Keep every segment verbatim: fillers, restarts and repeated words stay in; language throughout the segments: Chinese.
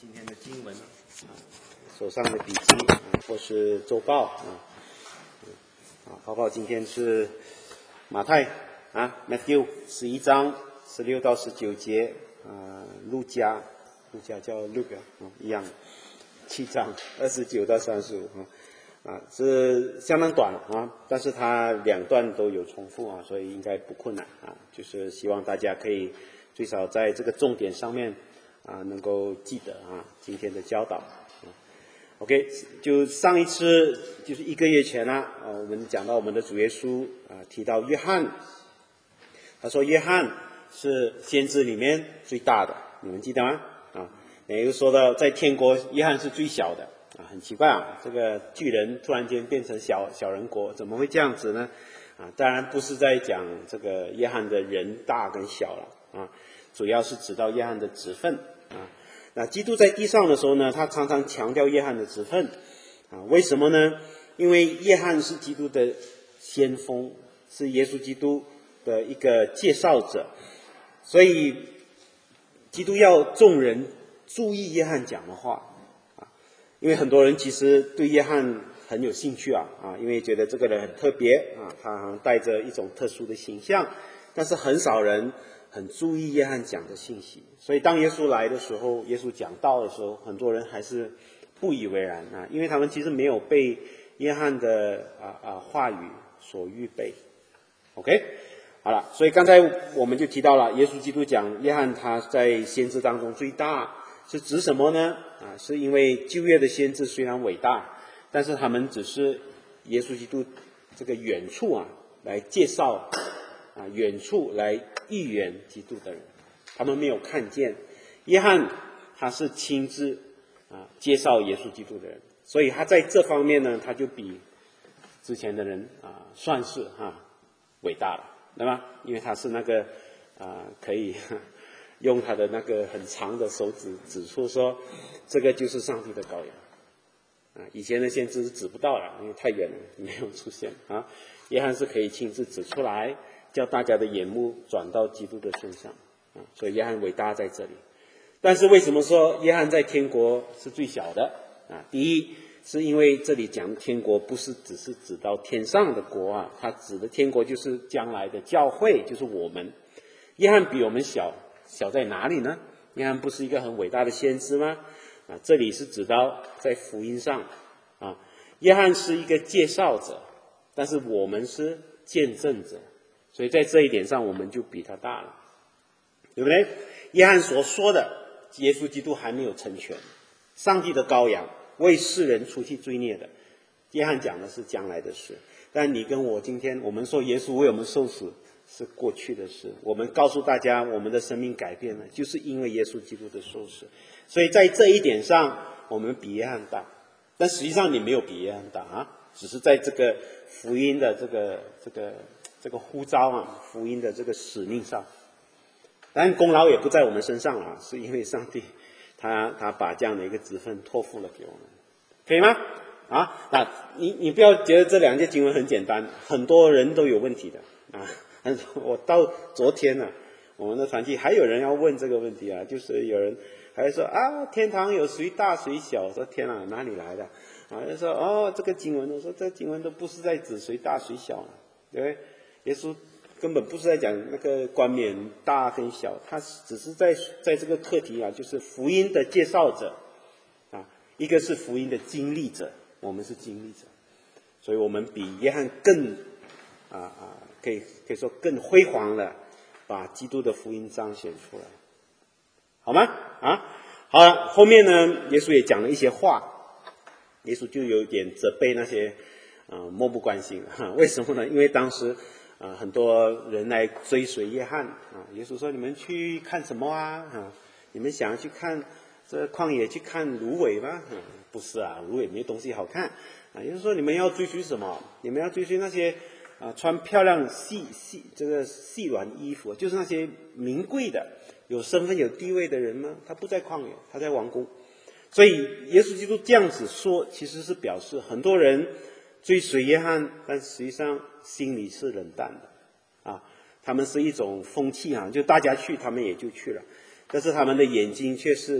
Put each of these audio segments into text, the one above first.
今天的经文啊，手上的笔记啊，或是周报啊，啊，泡泡今天是马太啊 ，Matthew 十一章十六到十九节啊，路加，路加叫 Luke 啊，一样，七章二十九到三十五啊。啊，是相当短啊，但是它两段都有重复啊，所以应该不困难啊。就是希望大家可以最少在这个重点上面啊，能够记得啊今天的教导。啊、OK， 就上一次就是一个月前啦，啊，我们讲到我们的主耶稣啊，提到约翰，他说约翰是先知里面最大的，你们记得吗？啊，也就说到在天国，约翰是最小的。啊，很奇怪啊！这个巨人突然间变成小小人国，怎么会这样子呢？啊，当然不是在讲这个约翰的人大跟小了啊，主要是指到约翰的职分啊。那基督在地上的时候呢，他常常强调约翰的职分啊，为什么呢？因为约翰是基督的先锋，是耶稣基督的一个介绍者，所以基督要众人注意约翰讲的话。因为很多人其实对约翰很有兴趣啊啊，因为觉得这个人很特别啊，他好像带着一种特殊的形象，但是很少人很注意约翰讲的信息。所以当耶稣来的时候，耶稣讲道的时候，很多人还是不以为然啊，因为他们其实没有被约翰的啊啊话语所预备。OK， 好了，所以刚才我们就提到了，耶稣基督讲约翰他在先知当中最大。是指什么呢？啊，是因为旧约的先知虽然伟大，但是他们只是耶稣基督这个远处啊来介绍啊远处来预言基督的人，他们没有看见。约翰他是亲自啊介绍耶稣基督的人，所以他在这方面呢，他就比之前的人啊算是啊伟大了，对吗？因为他是那个啊可以。用他的那个很长的手指指出说，这个就是上帝的羔羊啊！以前的先知是指不到了，因为太远了，没有出现啊。约翰是可以亲自指出来，叫大家的眼目转到基督的身上啊。所以约翰伟大在这里。但是为什么说约翰在天国是最小的啊？第一，是因为这里讲的天国不是只是指到天上的国啊，它指的天国就是将来的教会，就是我们。约翰比我们小。小在哪里呢？约翰不是一个很伟大的先知吗？啊，这里是指到在福音上啊，约翰是一个介绍者，但是我们是见证者，所以在这一点上我们就比他大了，对不对？约翰所说的耶稣基督还没有成全，上帝的羔羊为世人除去罪孽的，约翰讲的是将来的事，但你跟我今天我们说耶稣为我们受死是过去的事，我们告诉大家我们的生命改变了，就是因为耶稣基督的受死。所以在这一点上我们比约翰大，但实际上你没有比约翰大啊，只是在这个福音的这个这个这个呼召啊，福音的这个使命上，当然功劳也不在我们身上啊，是因为上帝他他把这样的一个职分托付了给我们，可以吗？啊，那你你不要觉得这两节经文很简单，很多人都有问题的啊。我到昨天呢、啊，我们的团契还有人要问这个问题啊，就是有人还说啊，天堂有谁大谁小？我说天啊，哪里来的？啊，就说哦，这个经文，我说这经文都不是在指谁大谁小啊，对不对？耶稣根本不是在讲那个冠冕大跟小，他只是在在这个课题啊，就是福音的介绍者啊，一个是福音的经历者，我们是经历者，所以我们比约翰更啊啊。可以可以说更辉煌了，把基督的福音彰显出来，好吗？啊，好了，后面呢，耶稣也讲了一些话，耶稣就有点责备那些啊、呃、漠不关心哈、啊，为什么呢？因为当时啊、呃、很多人来追随约翰啊，耶稣说你们去看什么啊？啊，你们想要去看这旷野去看芦苇吗？啊，不是啊，芦苇没东西好看啊。耶稣说你们要追随什么？你们要追随那些。啊，穿漂亮细细这个细软衣服，就是那些名贵的、有身份、有地位的人吗？他不在旷野，他在王宫。所以耶稣基督这样子说，其实是表示很多人追随约翰，但实际上心里是冷淡的啊。他们是一种风气啊，就大家去，他们也就去了，但是他们的眼睛却是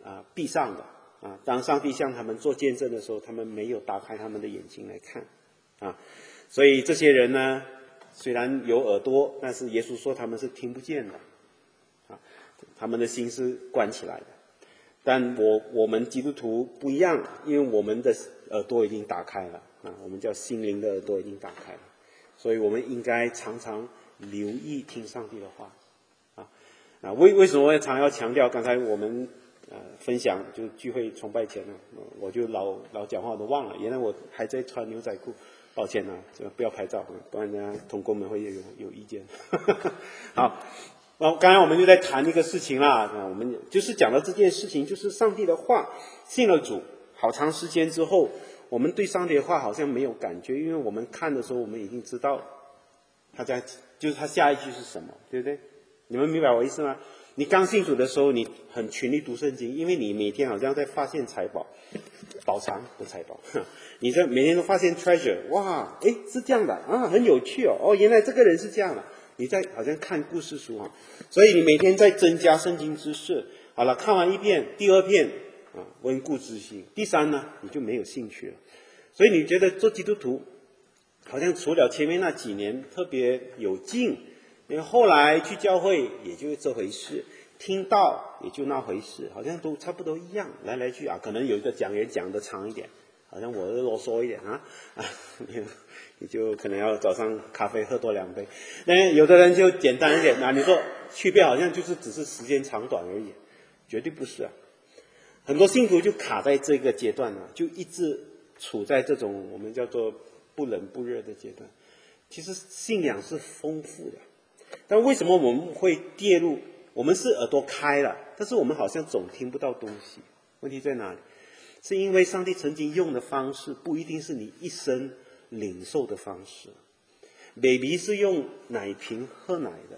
啊闭上的啊。当上帝向他们做见证的时候，他们没有打开他们的眼睛来看啊。所以这些人呢，虽然有耳朵，但是耶稣说他们是听不见的啊，他们的心是关起来的。但我我们基督徒不一样，因为我们的耳朵已经打开了啊，我们叫心灵的耳朵已经打开了，所以我们应该常常留意听上帝的话啊啊！为为什么我常要强调？刚才我们呃分享就聚会崇拜前呢，我就老老讲话我都忘了，原来我还在穿牛仔裤，抱歉啊，这个不要拍照，不然人家同工们会有有意见。好。哦，刚才我们就在谈一个事情啦，啊，我们就是讲到这件事情，就是上帝的话，信了主好长时间之后，我们对上帝的话好像没有感觉，因为我们看的时候，我们已经知道他在，就是他下一句是什么，对不对？你们明白我意思吗？你刚信主的时候，你很勤力读圣经，因为你每天好像在发现财宝，宝藏的财宝，你在每天都发现 treasure， 哇，诶，是这样的啊，很有趣哦，哦，原来这个人是这样的。你在好像看故事书啊，所以你每天在增加圣经知识。好了，看完一遍，第二遍啊，温故知新。第三呢，你就没有兴趣了。所以你觉得做基督徒，好像除了前面那几年特别有劲，因为后来去教会也就这回事，听到也就那回事，好像都差不多一样，来来去啊，可能有一个讲员讲得长一点。好像我啰嗦一点啊啊，你就可能要早上咖啡喝多两杯。那有的人就简单一点啊，你说区别好像就是只是时间长短而已，绝对不是啊。很多信徒就卡在这个阶段啊，就一直处在这种我们叫做不冷不热的阶段。其实信仰是丰富的，但为什么我们会跌入？我们是耳朵开了，但是我们好像总听不到东西。问题在哪里？是因为上帝曾经用的方式不一定是你一生领受的方式。baby 是用奶瓶喝奶的，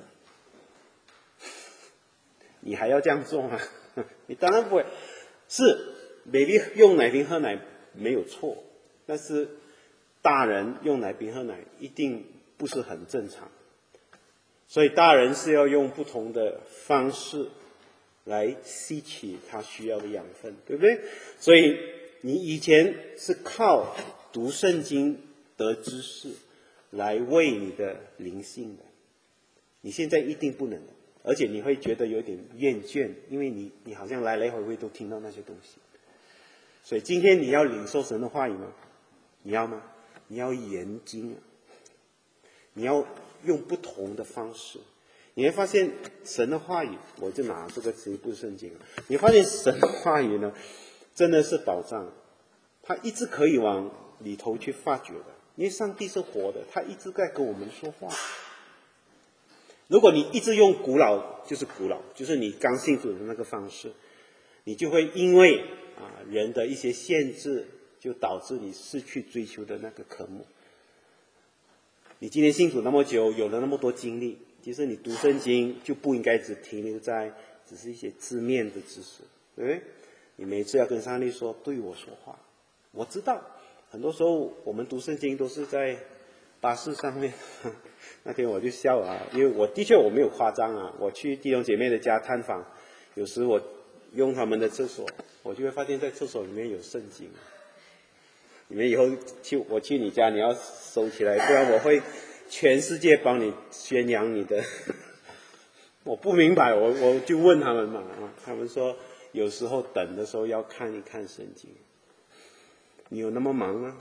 你还要这样做吗？你当然不会。是 baby 用奶瓶喝奶没有错，但是大人用奶瓶喝奶一定不是很正常。所以大人是要用不同的方式来吸取他需要的养分，对不对？所以你以前是靠读圣经得知识来喂你的灵性的，你现在一定不能，而且你会觉得有点厌倦，因为你你好像来来回回都听到那些东西。所以今天你要领受神的话语吗？你要吗？你要研经啊，你要用不同的方式。你会发现神的话语，我就拿这个这一部圣经，你会发现神的话语呢，真的是宝藏，它一直可以往里头去发掘的，因为上帝是活的，他一直在跟我们说话。如果你一直用古老，就是古老，就是你刚信主的那个方式，你就会因为啊人的一些限制，就导致你失去追求的那个科目。你今天信主那么久，有了那么多经历，其实你读圣经就不应该只停留在只是一些字面的知识，对不对？你每次要跟上帝说，对我说话。我知道很多时候我们读圣经都是在巴士上面，那天我就笑啊，因为我的确我没有夸张啊，我去弟兄姐妹的家探访，有时我用他们的厕所，我就会发现在厕所里面有圣经。你们以后去我去你家，你要收起来，不然我会全世界帮你宣扬你的。我不明白，我我就问他们嘛，啊，他们说有时候等的时候要看一看圣经。你有那么忙吗？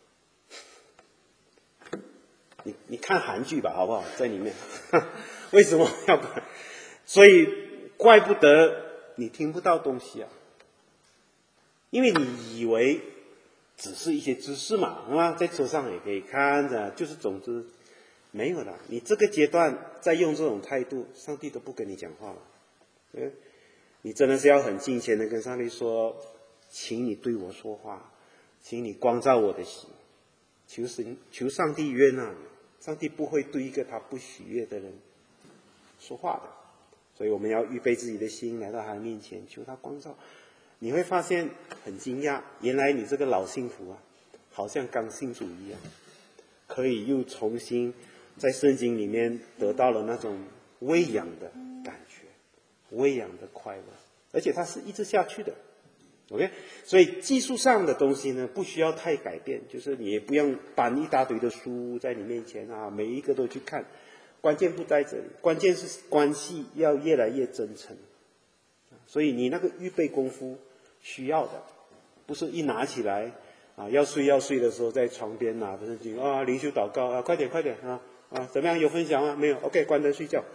你你看韩剧吧，好不好？在里面，为什么要看？所以怪不得你听不到东西啊，因为你以为只是一些知识嘛，啊，在车上也可以看着，就是总之没有的。你这个阶段再用这种态度，上帝都不跟你讲话了。嗯，你真的是要很敬虔的跟上帝说，请你对我说话，请你光照我的心，求神求上帝悦纳你。上帝不会对一个他不喜悦的人说话的，所以我们要预备自己的心来到他的面前，求他光照。你会发现很惊讶，原来你这个老信徒啊，好像刚信主一样，可以又重新在圣经里面得到了那种喂养的感觉，喂养的快乐而且它是一直下去的。OK， 所以技术上的东西呢，不需要太改变，就是你也不用搬一大堆的书在你面前啊，每一个都去看。关键不在这里，关键是关系要越来越真诚。所以你那个预备功夫需要的，不是一拿起来啊，要睡要睡的时候在床边拿着圣经啊，灵修祷告啊，快点快点啊啊，怎么样？有分享吗？没有 ，OK， 关灯睡觉。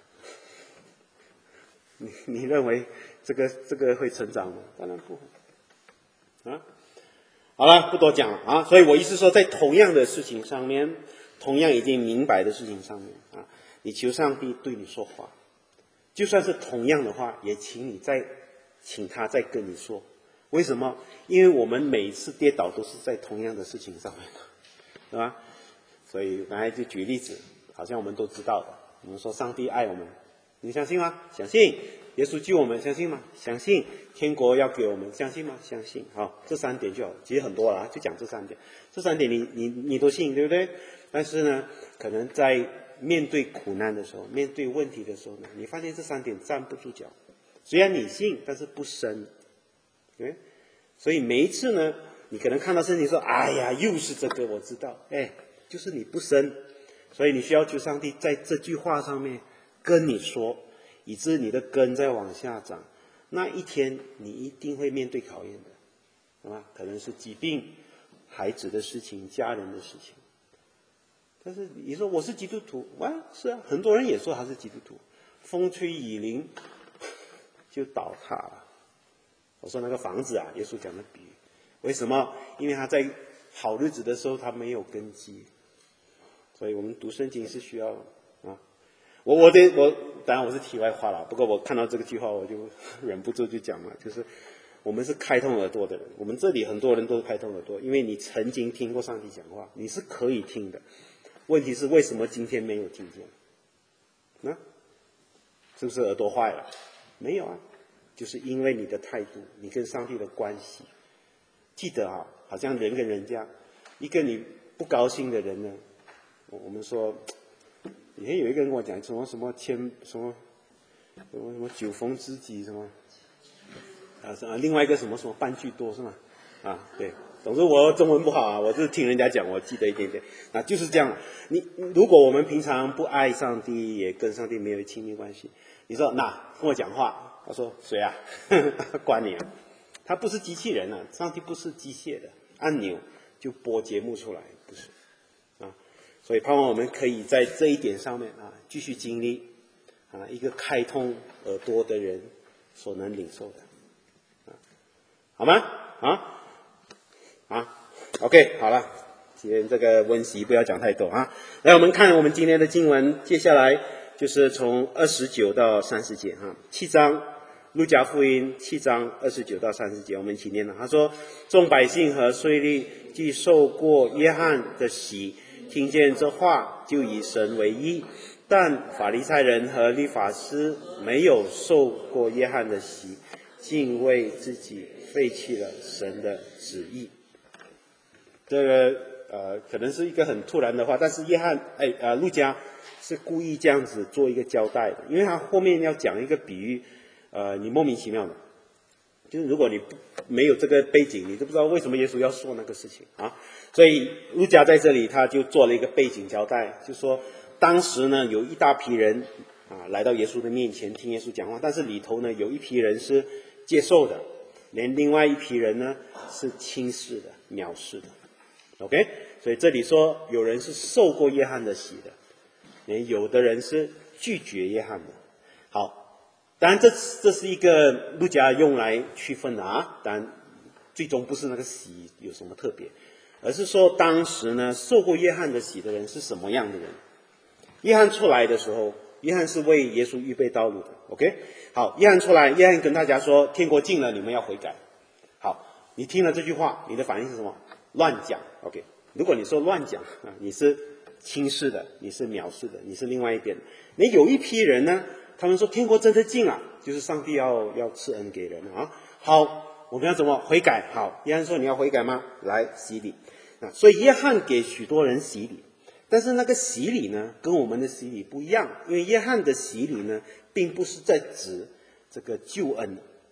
你你认为这个这个会成长吗？当然不会啊。好了，不多讲了啊。所以我意思说，在同样的事情上面，同样已经明白的事情上面啊，你求上帝对你说话，就算是同样的话，也请你再请他再跟你说。为什么？因为我们每一次跌倒都是在同样的事情上面，对吧？所以刚才就举例子，好像我们都知道的。我们说上帝爱我们，你相信吗？相信。耶稣救我们，相信吗？相信。天国要给我们，相信吗？相信。好，这三点就好，其实很多了，就讲这三点。这三点你你你都信，对不对？但是呢，可能在面对苦难的时候，面对问题的时候呢，你发现这三点站不住脚。虽然你信，但是不深。对，所以每一次呢，你可能看到圣经说：“哎呀，又是这个，我知道。”哎，就是你不深，所以你需要求上帝在这句话上面跟你说，以致你的根在往下长。那一天你一定会面对考验的，是吧？可能是疾病、孩子的事情、家人的事情。但是你说我是基督徒，哇，是啊，很多人也说他是基督徒，风吹雨淋就倒塌了。我说那个房子啊，耶稣讲的比喻，为什么？因为他在好日子的时候他没有根基，所以我们读圣经是需要啊。我我的我当然我是题外话了，不过我看到这个句话我就忍不住就讲了，就是我们是开通耳朵的人，我们这里很多人都是开通耳朵，因为你曾经听过上帝讲话，你是可以听的。问题是为什么今天没有听见？啊，是不是耳朵坏了？没有啊。就是因为你的态度，你跟上帝的关系。记得啊，好像人跟人家，一个你不高兴的人呢，我们说，以前有一个人跟我讲什么什么千什么什么什么酒逢知己什么，啊什么另外一个什么什么半句多是吗？啊对，总之我中文不好啊，我是听人家讲，我记得一点点。那就是这样，你如果我们平常不爱上帝，也跟上帝没有亲密关系，你说那跟我讲话。他说谁啊？管你啊！他不是机器人啊，上帝不是机械的按钮就播节目出来，不是啊。所以盼望我们可以在这一点上面啊，继续经历啊一个开通耳朵的人所能领受的啊，好吗？啊啊 ，OK， 好了，今天这个温习不要讲太多啊。来，我们看我们今天的经文，接下来就是从二十九到三十节哈，七章。路加福音七章二十九到三十节，我们一起念了。他说：“众百姓和税吏既受过约翰的洗，听见这话，就以神为义；但法利赛人和律法师没有受过约翰的洗，竟为自己废弃了神的旨意。”这个呃，可能是一个很突然的话，但是约翰哎呃，路加是故意这样子做一个交代的，因为他后面要讲一个比喻。呃，你莫名其妙的，就是如果你不没有这个背景，你都不知道为什么耶稣要说那个事情啊。所以路加在这里他就做了一个背景交代，就说当时呢有一大批人啊来到耶稣的面前听耶稣讲话，但是里头呢有一批人是接受的，连另外一批人呢是轻视的、藐视的。OK， 所以这里说有人是受过约翰的洗的，连有的人是拒绝约翰的。好。当然这，这这是一个路加用来区分的啊。当然，最终不是那个洗有什么特别，而是说当时呢，受过约翰的洗的人是什么样的人？约翰出来的时候，约翰是为耶稣预备道路的。OK， 好，约翰出来，约翰跟大家说：“天国近了，你们要悔改。”好，你听了这句话，你的反应是什么？乱讲。OK， 如果你说乱讲啊，你是轻视的，你是藐视的，你是另外一边。那有一批人呢？他们说天国真的近了，就是上帝要要赐恩给人啊。好，我们要怎么悔改？好，约翰说你要悔改吗？来洗礼啊。所以约翰给许多人洗礼，但是那个洗礼呢，跟我们的洗礼不一样，因为约翰的洗礼呢，并不是在指这个救恩，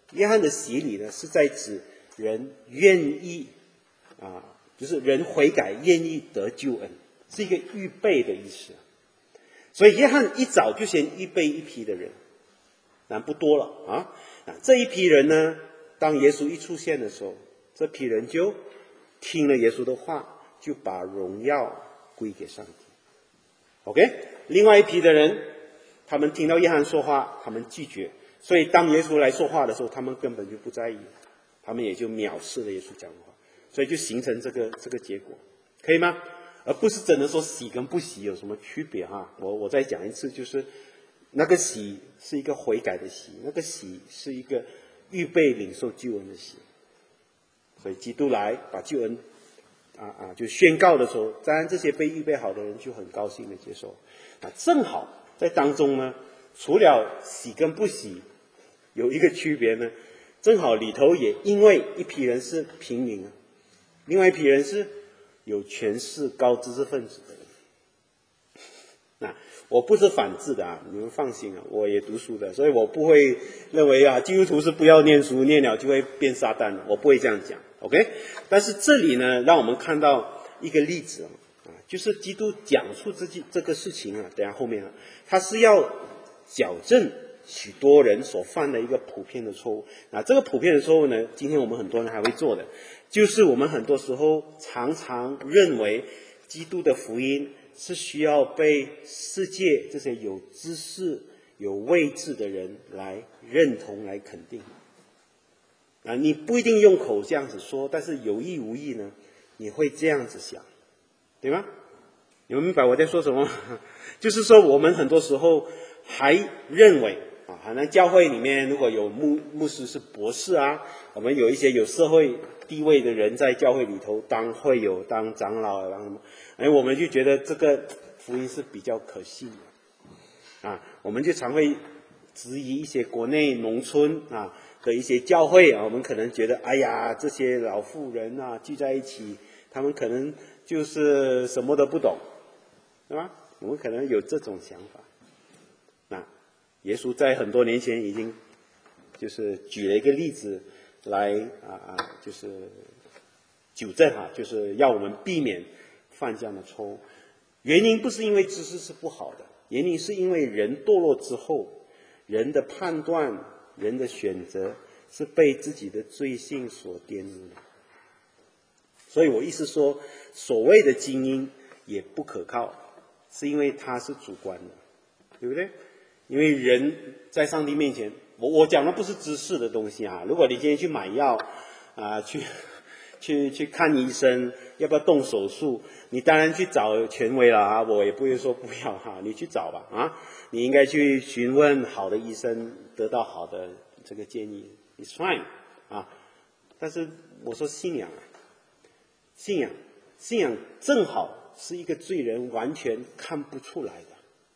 约翰的洗礼呢，是在指人愿意啊，就是人悔改，愿意得救恩，是一个预备的意思。所以约翰一早就先预备一批的人，那不多了啊。这一批人呢，当耶稣一出现的时候，这批人就听了耶稣的话，就把荣耀归给上帝。OK， 另外一批的人，他们听到约翰说话，他们拒绝，所以当耶稣来说话的时候，他们根本就不在意，他们也就藐视了耶稣讲的话，所以就形成这个这个结果，可以吗？而不是真的说洗跟不洗有什么区别哈。我我再讲一次，就是那个洗是一个悔改的洗，那个洗是一个预备领受救恩的洗。所以基督来把救恩啊啊就宣告的时候，当然这些被预备好的人就很高兴的接受。啊，正好在当中呢，除了洗跟不洗有一个区别呢，正好里头也因为一批人是平民，另外一批人是有权势高知识分子的人。那我不是反制的啊，你们放心啊，我也读书的，所以我不会认为啊基督徒是不要念书，念了就会变撒旦的，我不会这样讲 ，OK？ 但是这里呢，让我们看到一个例子啊，就是基督讲述这这个事情啊，等一下后面啊，他是要矫正许多人所犯的一个普遍的错误。那这个普遍的错误呢，今天我们很多人还会做的，就是我们很多时候常常认为基督的福音是需要被世界这些有知识、有位置的人来认同、来肯定。啊，你不一定用口这样子说，但是有意无意呢，你会这样子想，对吗？你们明白我在说什么？就是说，我们很多时候还认为啊，可能教会里面如果有牧牧师是博士啊，我们有一些有社会地位的人在教会里头当会友、当长老、当什么，哎，我们就觉得这个福音是比较可信的啊，我们就常会质疑一些国内农村啊的一些教会啊，我们可能觉得，哎呀，这些老妇人啊聚在一起，他们可能就是什么都不懂，对吧？我们可能有这种想法。那耶稣在很多年前已经就是举了一个例子来啊啊，就是纠正哈，就是要我们避免犯这样的错误。原因不是因为知识是不好的，原因是因为人堕落之后，人的判断、人的选择是被自己的罪性所玷污的。所以我意思说，所谓的精英也不可靠，是因为它是主观的，对不对？因为人在上帝面前，我我讲的不是知识的东西啊。如果你今天去买药啊、呃，去去去看医生，要不要动手术，你当然去找权威了啊。我也不会说不要哈、啊，你去找吧啊。你应该去询问好的医生，得到好的这个建议 ，it's fine 啊。但是我说信仰啊。信仰，信仰正好是一个罪人完全看不出来的。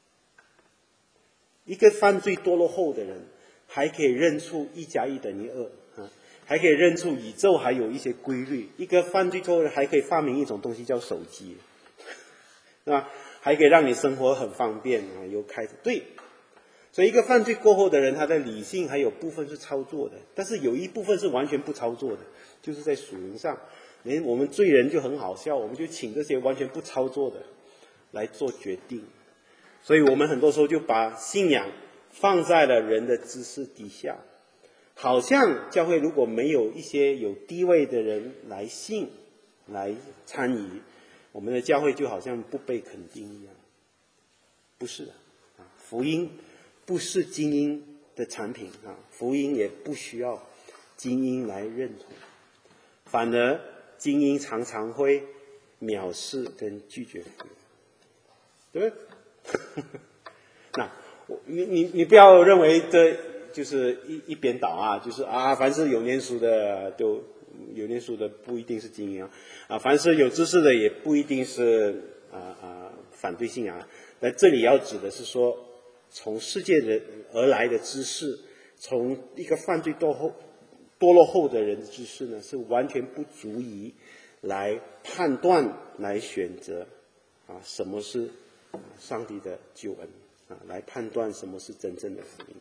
一个犯罪堕落后的人，还可以认出一加一等于二，啊，还可以认出宇宙还有一些规律。一个犯罪后的人还可以发明一种东西叫手机，是吧？还可以让你生活很方便啊，有开始对。所以一个犯罪过后的人，他的理性还有部分是操作的，但是有一部分是完全不操作的，就是在属灵上。连我们罪人就很好笑，我们就请这些完全不操作的来做决定，所以我们很多时候就把信仰放在了人的知识底下，好像教会如果没有一些有地位的人来信来参与，我们的教会就好像不被肯定一样。不是的啊，福音不是精英的产品啊，福音也不需要精英来认同，反而精英常常会藐视跟拒绝福音，对不对？那我你你你不要认为这就是一一边倒啊，就是啊，凡是有念书的都有念书的不一定是精英啊，啊，凡是有知识的也不一定是啊啊反对信仰。那这里要指的是说，从世界的而来的知识，从一个犯罪堕后。堕落后的人的知识呢，是完全不足以来判断、来选择啊什么是上帝的救恩啊，来判断什么是真正的福音。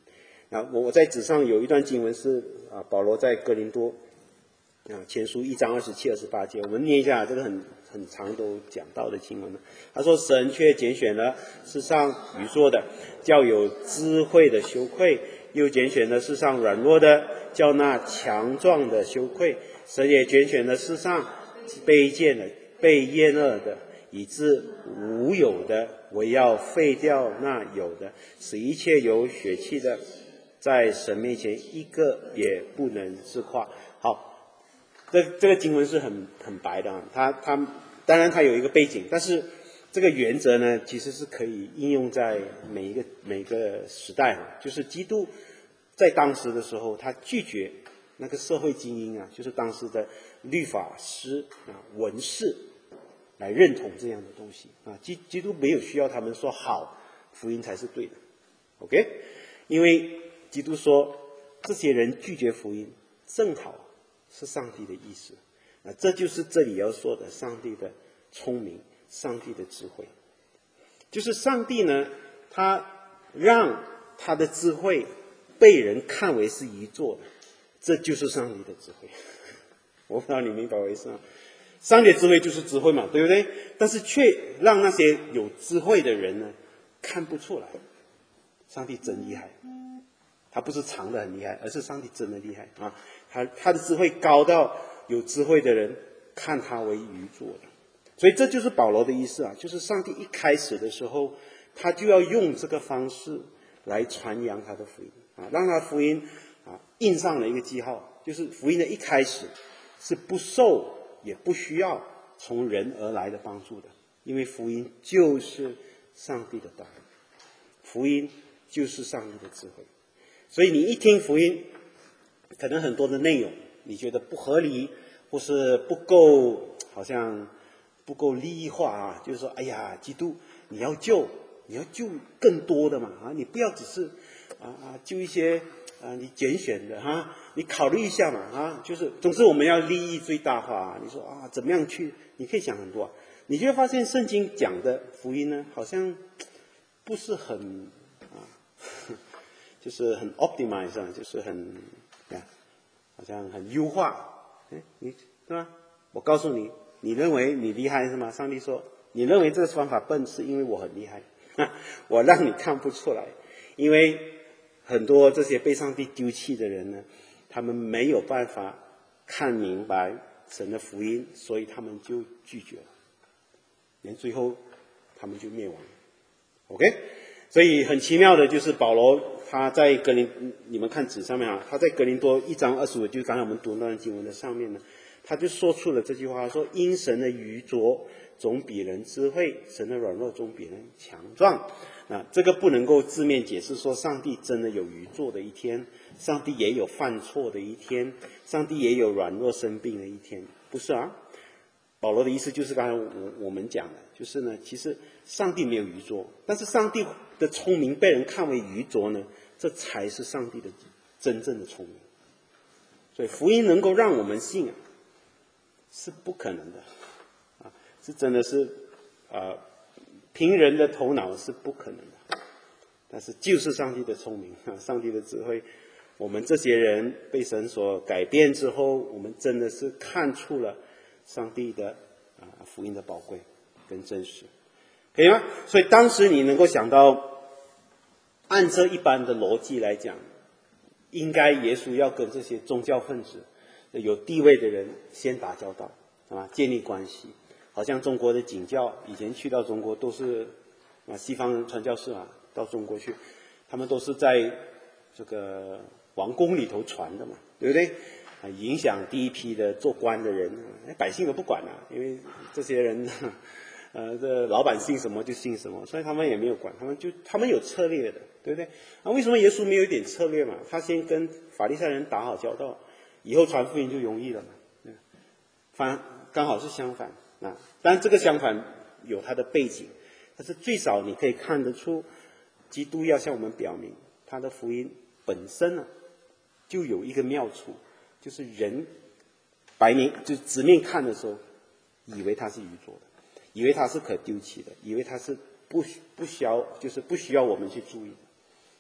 啊，我我在纸上有一段经文是啊，保罗在哥林多啊前书一章二十七、二十八节，我们念一下，这个很很长都讲到的经文了。他说：“神却拣选了世上愚拙的，叫有智慧的羞愧；又拣选了世上软弱的，叫那强壮的羞愧。神也拣选了世上卑贱的、被厌恶的，以致无有的，我要废掉那有的，使一切有血气的，在神面前一个也不能自夸。”好，这这个经文是很很白的啊，它它当然它有一个背景，但是这个原则呢，其实是可以应用在每一个每一个时代啊。就是基督在当时的时候，他拒绝那个社会精英啊，就是当时的律法师啊、文士来认同这样的东西啊。基基督没有需要他们说好，福音才是对的 ，OK？ 因为基督说这些人拒绝福音，正好是上帝的意思啊。这就是这里要说的上帝的聪明，上帝的智慧，就是上帝呢，他让他的智慧被人看为是愚拙的，这就是上帝的智慧。我不知道你明白我意思吗？上帝的智慧就是智慧嘛，对不对？但是却让那些有智慧的人呢看不出来，上帝真厉害。他不是藏得很厉害，而是上帝真的厉害啊！他他的智慧高到有智慧的人看他为愚拙的。所以这就是保罗的意思啊，就是上帝一开始的时候，他就要用这个方式来传扬他的福音啊，让他福音啊印上了一个记号，就是福音的一开始是不受也不需要从人而来的帮助的，因为福音就是上帝的道，福音就是上帝的智慧。所以你一听福音，可能很多的内容你觉得不合理，或是不够，好像不够利益化啊，就是说，哎呀，基督你要救，你要救更多的嘛啊，你不要只是啊啊救一些啊你拣选的哈、啊，你考虑一下嘛啊，就是总之我们要利益最大化啊。你说啊怎么样去？你可以想很多、啊，你就会发现圣经讲的福音呢，好像不是很啊。就是很 optimize 啊，就是很啊，好像很优化。哎，你对吧？我告诉你，你认为你厉害是吗？上帝说，你认为这个方法笨，是因为我很厉害，我让你看不出来。因为很多这些被上帝丢弃的人呢，他们没有办法看明白神的福音，所以他们就拒绝了，连最后他们就灭亡了。OK， 所以很奇妙的就是保罗。他在格林，你们看纸上面啊，他在格林多一章二十五，就是刚才我们读那段经文的上面呢，他就说出了这句话，说因神的愚拙总比人智慧，神的软弱总比人强壮。啊，这个不能够字面解释说上帝真的有愚拙的一天，上帝也有犯错的一天，上帝也有软弱生病的一天，不是啊？保罗的意思就是刚才我我们讲的，就是呢，其实上帝没有愚拙，但是上帝的聪明被人看为愚拙呢，这才是上帝的真正的聪明。所以福音能够让我们信啊，是不可能的啊，是真的是呃，凭人的头脑是不可能的。但是就是上帝的聪明啊，上帝的智慧，我们这些人被神所改变之后，我们真的是看出了上帝的啊福音的宝贵跟真实，可以吗？所以当时你能够想到，按这一般的逻辑来讲，应该耶稣要跟这些宗教分子、有地位的人先打交道啊，建立关系。好像中国的景教，以前去到中国都是啊西方传教士啊到中国去，他们都是在这个王宫里头传的嘛，对不对？啊，影响第一批的做官的人，百姓都不管了、啊，因为这些人，呃，这老板信什么就信什么，所以他们也没有管，他们就他们有策略的，对不对？啊，为什么耶稣没有一点策略嘛？他先跟法利赛人打好交道，以后传福音就容易了嘛。反刚好是相反啊，当然这个相反有它的背景，但是最少你可以看得出，基督要向我们表明，他的福音本身呢、啊，就有一个妙处。就是人白面就直面看的时候，以为他是愚拙的，以为他是可丢弃的，以为他是不不需要就是不需要我们去注意的。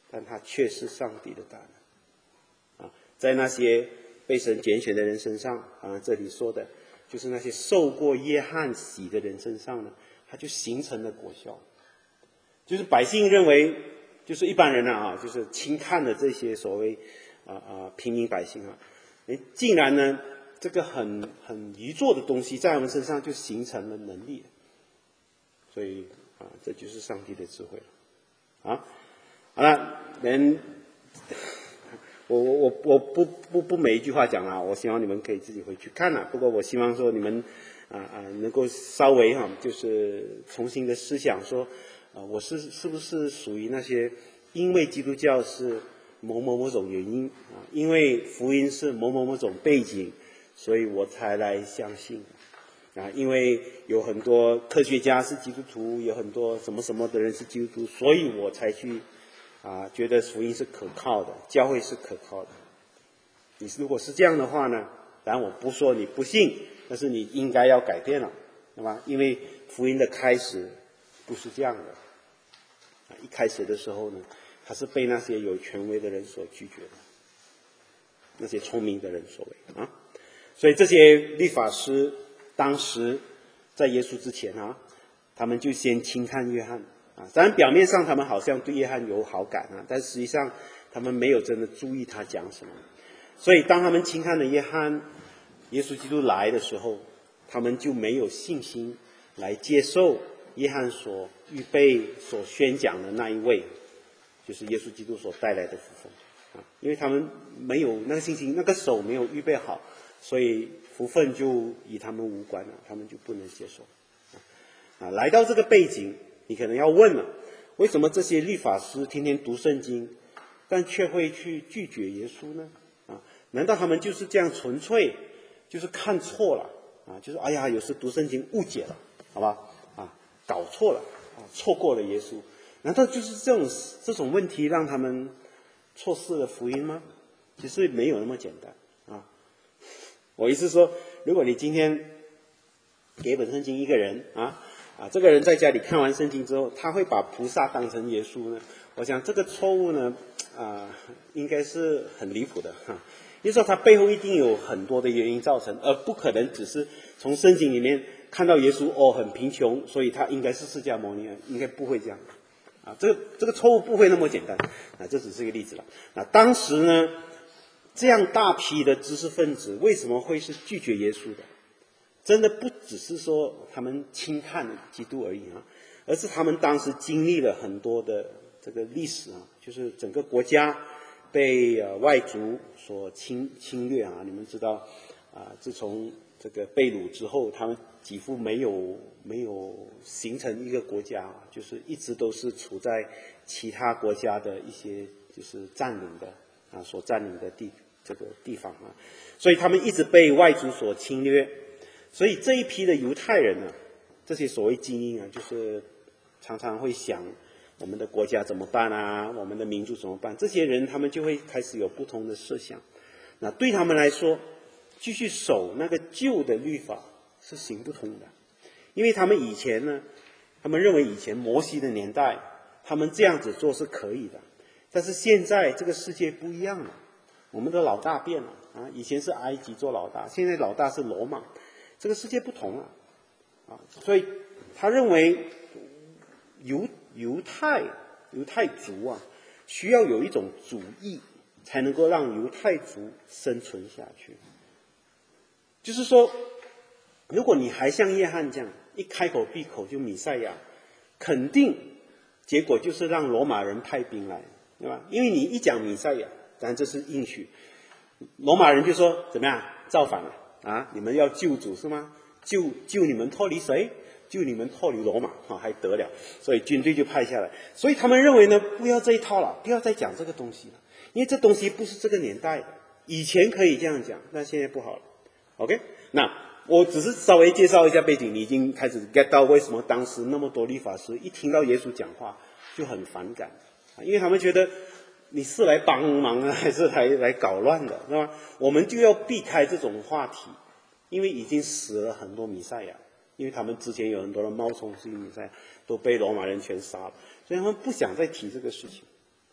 但他却是上帝的大能。啊，在那些被神拣选的人身上，啊，这里说的就是那些受过约翰洗的人身上呢，它就形成了果效。就是百姓认为，就是一般人啊，就是轻看的这些所谓啊啊平民百姓啊，哎，竟然呢，这个很很愚拙的东西在我们身上就形成了能力。所以啊，这就是上帝的智慧了。啊，好了，人，我我我我不不不每一句话讲啊，我希望你们可以自己回去看啊。不过我希望说你们啊啊能够稍微哈、啊，就是重新的思想说。啊，我是是不是属于那些因为基督教是某某某种原因啊，因为福音是某某某种背景，所以我才来相信啊，因为有很多科学家是基督徒，有很多什么什么的人是基督徒，所以我才去啊觉得福音是可靠的，教会是可靠的。你如果是这样的话呢，当然我不说你不信，但是你应该要改变了，对吧？因为福音的开始不是这样的。一开始的时候呢，他是被那些有权威的人所拒绝的，那些聪明的人所为啊。所以这些律法师当时在耶稣之前啊，他们就先轻看约翰啊。当然表面上他们好像对约翰有好感啊，但实际上他们没有真的注意他讲什么。所以当他们轻看了约翰，耶稣基督来的时候，他们就没有信心来接受约翰所预备、所宣讲的那一位，就是耶稣基督所带来的福分啊，因为他们没有那个信心，那个手没有预备好，所以福分就与他们无关了，他们就不能接受啊。来到这个背景，你可能要问了，为什么这些律法师天天读圣经，但却会去拒绝耶稣呢？啊，难道他们就是这样纯粹，就是看错了啊？就是哎呀，有时读圣经误解了，好吧？搞错了啊，错过了耶稣，难道就是这种这种问题让他们错失了福音吗？其实没有那么简单啊。我意思说，如果你今天给本圣经一个人啊啊，这个人在家里看完圣经之后，他会把菩萨当成耶稣呢？我想这个错误呢啊，应该是很离谱的哈。就是说，他背后一定有很多的原因造成，而不可能只是从圣经里面看到耶稣哦很贫穷，所以他应该是释迦牟尼，应该不会这样啊。这个这个错误不会那么简单啊，这只是一个例子了。那当时呢，这样大批的知识分子为什么会是拒绝耶稣的？真的不只是说他们轻看基督而已啊，而是他们当时经历了很多的这个历史啊，就是整个国家被呃外族所侵侵略啊。你们知道啊，自从这个被掳之后，他们几乎没有没有形成一个国家，就是一直都是处在其他国家的一些就是占领的啊所占领的地这个地方啊，所以他们一直被外族所侵略。所以这一批的犹太人呢、啊，这些所谓精英啊，就是常常会想我们的国家怎么办啊，我们的民族怎么办？这些人他们就会开始有不同的设想。那对他们来说，继续守那个旧的律法是行不通的，因为他们以前呢，他们认为以前摩西的年代，他们这样子做是可以的。但是现在这个世界不一样了，我们的老大变了啊！以前是埃及做老大，现在老大是罗马。这个世界不同了啊，所以他认为犹犹太犹太族啊，需要有一种主义，才能够让犹太族生存下去。就是说，如果你还像约翰这样一开口闭口就弥赛亚，肯定结果就是让罗马人派兵来，对吧？因为你一讲弥赛亚，当然这是应许，罗马人就说怎么样，造反了。啊！你们要救主是吗？救救你们脱离谁？救你们脱离罗马啊，还得了？所以军队就派下来。所以他们认为呢，不要这一套了，不要再讲这个东西了，因为这东西不是这个年代的。以前可以这样讲，但现在不好了。OK， 那我只是稍微介绍一下背景，你已经开始 get 到为什么当时那么多律法师一听到耶稣讲话就很反感啊，因为他们觉得。你是来帮忙啊，还是来来搞乱的，是吧？我们就要避开这种话题，因为已经死了很多弥赛亚，因为他们之前有很多的冒充是弥赛亚，都被罗马人全杀了，所以他们不想再提这个事情。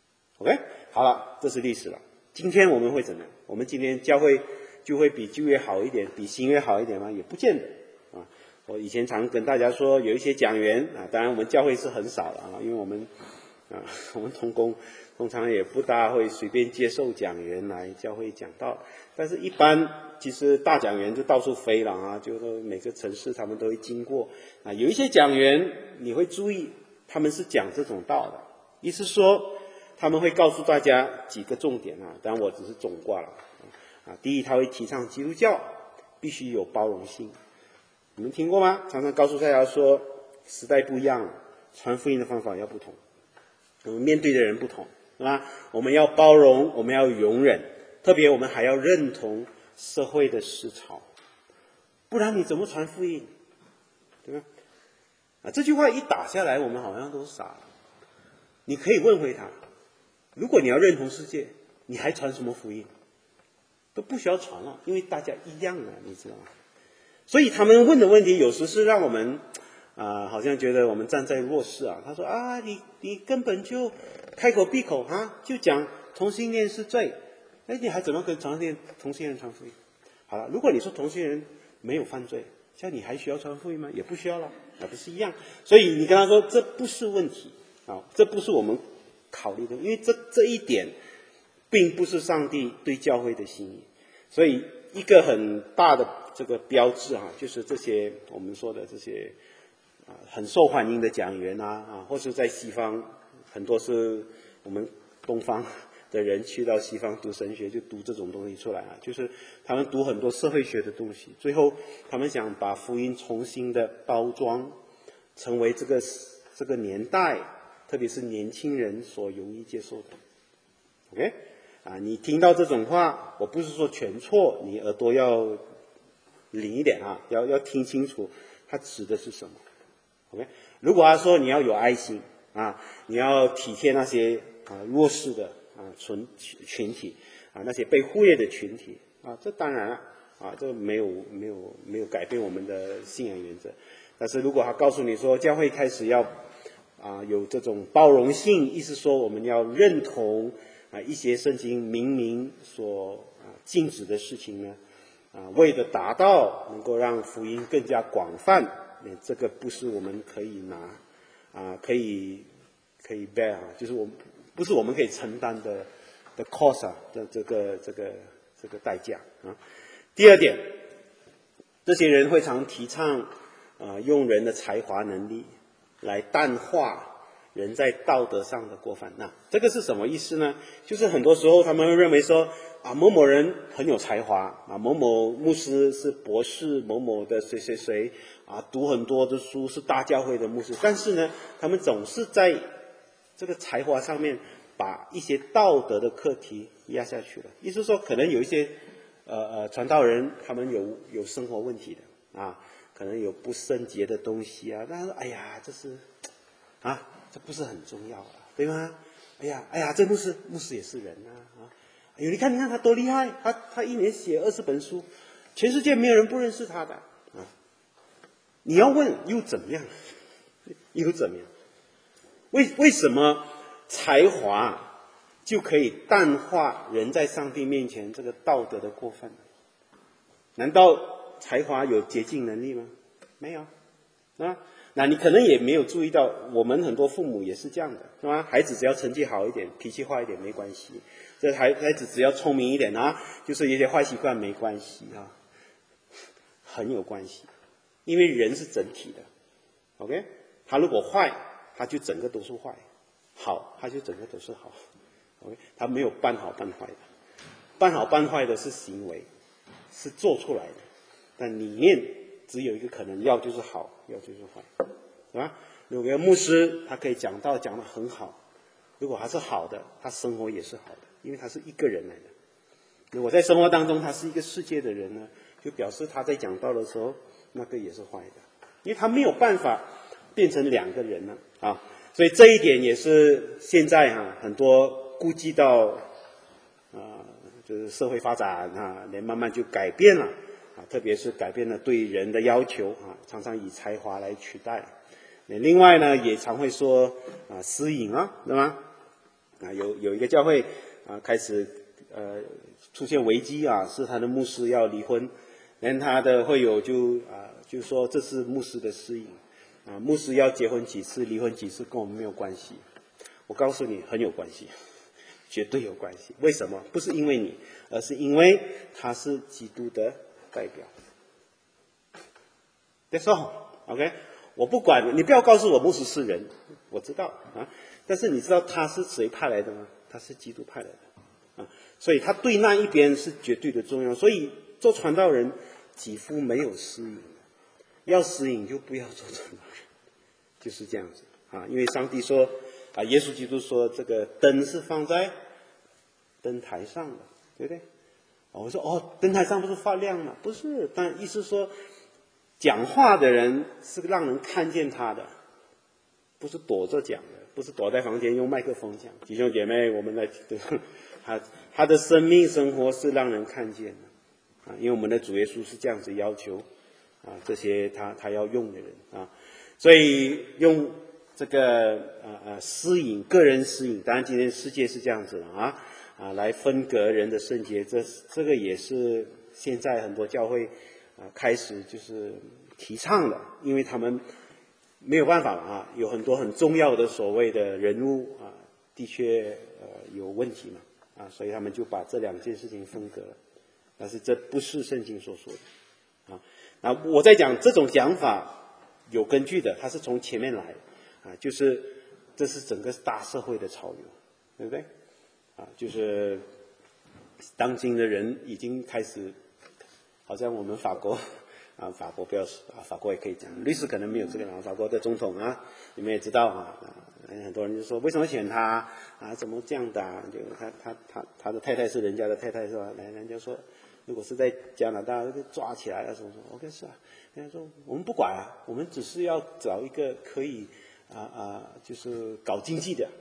OK， 好了，这是历史了。今天我们会怎么样？我们今天教会就会比旧约好一点，比新约好一点吗？也不见得啊。我以前常跟大家说，有一些讲员啊，当然我们教会是很少了啊，因为我们啊，我们同工通常也不大会随便接受讲员来教会讲道，但是一般其实大讲员就到处飞了啊，就是每个城市他们都会经过啊。有一些讲员你会注意，他们是讲这种道的，意思说他们会告诉大家几个重点啊，当然我只是总挂了啊。第一，他会提倡基督教必须有包容性，你们听过吗？常常告诉大家说，时代不一样了，传福音的方法要不同，我们面对的人不同，是吧？我们要包容，我们要容忍，特别我们还要认同社会的思潮，不然你怎么传福音？对吧？啊，这句话一打下来，我们好像都傻了。你可以问回他，如果你要认同世界，你还传什么福音？都不需要传了，因为大家一样的，你知道吗？所以他们问的问题有时是让我们啊、呃，好像觉得我们站在弱势啊。他说啊，你你根本就开口闭口啊，就讲同性恋是罪，哎，你还怎么跟同性恋同性恋传福音？好了，如果你说同性恋没有犯罪，像你还需要传福音吗？也不需要了，那不是一样？所以你跟他说这不是问题啊，这不是我们考虑的，因为这这一点并不是上帝对教会的心意。所以一个很大的这个标志啊，就是这些我们说的这些啊很受欢迎的讲员啊啊，或是在西方很多是我们东方的人去到西方读神学，就读这种东西出来啊，就是他们读很多社会学的东西，最后他们想把福音重新的包装，成为这个这个年代，特别是年轻人所容易接受的。OK， 啊，你听到这种话，我不是说全错，你耳朵要灵一点啊，要要听清楚，它指的是什么。OK， 如果他说你要有爱心啊，你要体贴那些啊弱势的啊群群体啊，那些被忽略的群体啊，这当然了啊，这没有没有没有改变我们的信仰原则。但是如果他告诉你说教会开始要啊有这种包容性，意思说我们要认同啊一些圣经明明所啊禁止的事情呢，啊为了达到能够让福音更加广泛，这个不是我们可以拿啊可以可以 bear 啊，就是我们不是我们可以承担的的 cost 啊的这个这个这个代价啊。第二点，这些人会常提倡啊用人的才华能力来淡化人在道德上的过犯。那这个是什么意思呢？就是很多时候他们会认为说啊某某人很有才华啊，某某牧师是博士，某某的谁谁谁啊读很多的书，是大教会的牧师，但是呢他们总是在这个才华上面把一些道德的课题压下去了。意思说可能有一些呃呃传道人他们有有生活问题的啊，可能有不圣洁的东西啊，但是哎呀这是啊这不是很重要啊，对吗？哎呀哎呀这牧师牧师也是人啊啊！哎呦你看你看他多厉害，他他一年写二十本书，全世界没有人不认识他的啊。你要问又怎么样？又怎么样？为为什么才华就可以淡化人在上帝面前这个道德的过犯？难道才华有洁净能力吗？没有啊。那你可能也没有注意到，我们很多父母也是这样的，是吧？孩子只要成绩好一点，脾气坏一点没关系，这孩孩子只要聪明一点啊，就是一些坏习惯没关系啊，很有关系，因为人是整体的 ，OK？ 他如果坏，他就整个都是坏；好，他就整个都是好。OK？ 他没有半好半坏的，半好半坏的是行为，是做出来的，但里面只有一个可能，要就是好，要就是坏，是吧？有个牧师，他可以讲道讲得很好，如果他是好的，他生活也是好的，因为他是一个人来的。如果在生活当中他是一个世界的人呢，就表示他在讲道的时候，那个也是坏的，因为他没有办法变成两个人了啊。所以这一点也是现在啊很多顾及到啊就是社会发展啊，也慢慢就改变了啊，特别是改变了对人的要求啊，常常以才华来取代。另外呢，也常会说啊私隐啊，对吗？ 啊，有有一个教会啊开始呃出现危机啊，是他的牧师要离婚，连他的会友就啊就说这是牧师的私隐啊，牧师要结婚几次离婚几次跟我们没有关系。我告诉你很有关系，绝对有关系。为什么？不是因为你，而是因为他是基督的代表。That's all, OK？ 我不管你，不要告诉我牧师是人，我知道啊。但是你知道他是谁派来的吗？他是基督派来的啊。所以他对那一边是绝对的重要。所以做传道人几乎没有私隐，要私隐就不要做传道人，就是这样子啊。因为上帝说啊，耶稣基督说这个灯是放在灯台上的，对不对？我说哦，灯台上不是发亮吗？不是，但意思说，讲话的人是让人看见他的，不是躲着讲的，不是躲在房间用麦克风讲。弟兄姐妹，我们来，他他的生命生活是让人看见的啊，因为我们的主耶稣是这样子要求啊，这些他他要用的人啊，所以用这个呃呃私隐，个人私隐，当然今天世界是这样子的啊。啊，来分隔人的圣洁，这这个也是现在很多教会啊开始就是提倡的，因为他们没有办法了啊，有很多很重要的所谓的人物啊，的确呃有问题嘛啊，所以他们就把这两件事情分隔了，但是这不是圣经所说的啊。那我在讲这种讲法有根据的，它是从前面来的啊，就是这是整个大社会的潮流，对不对？啊，就是当今的人已经开始，好像我们法国啊，法国不要啊，法国也可以讲，律师可能没有这个，法国的总统啊，你们也知道啊，很多人就说为什么选他啊？怎么这样的、啊？就他他他他的太太是人家的太太是吧？来，人家说如果是在加拿大就抓起来了什么什么 ，OK 是啊，人家说我们不管啊，我们只是要找一个可以啊啊，就是搞经济的。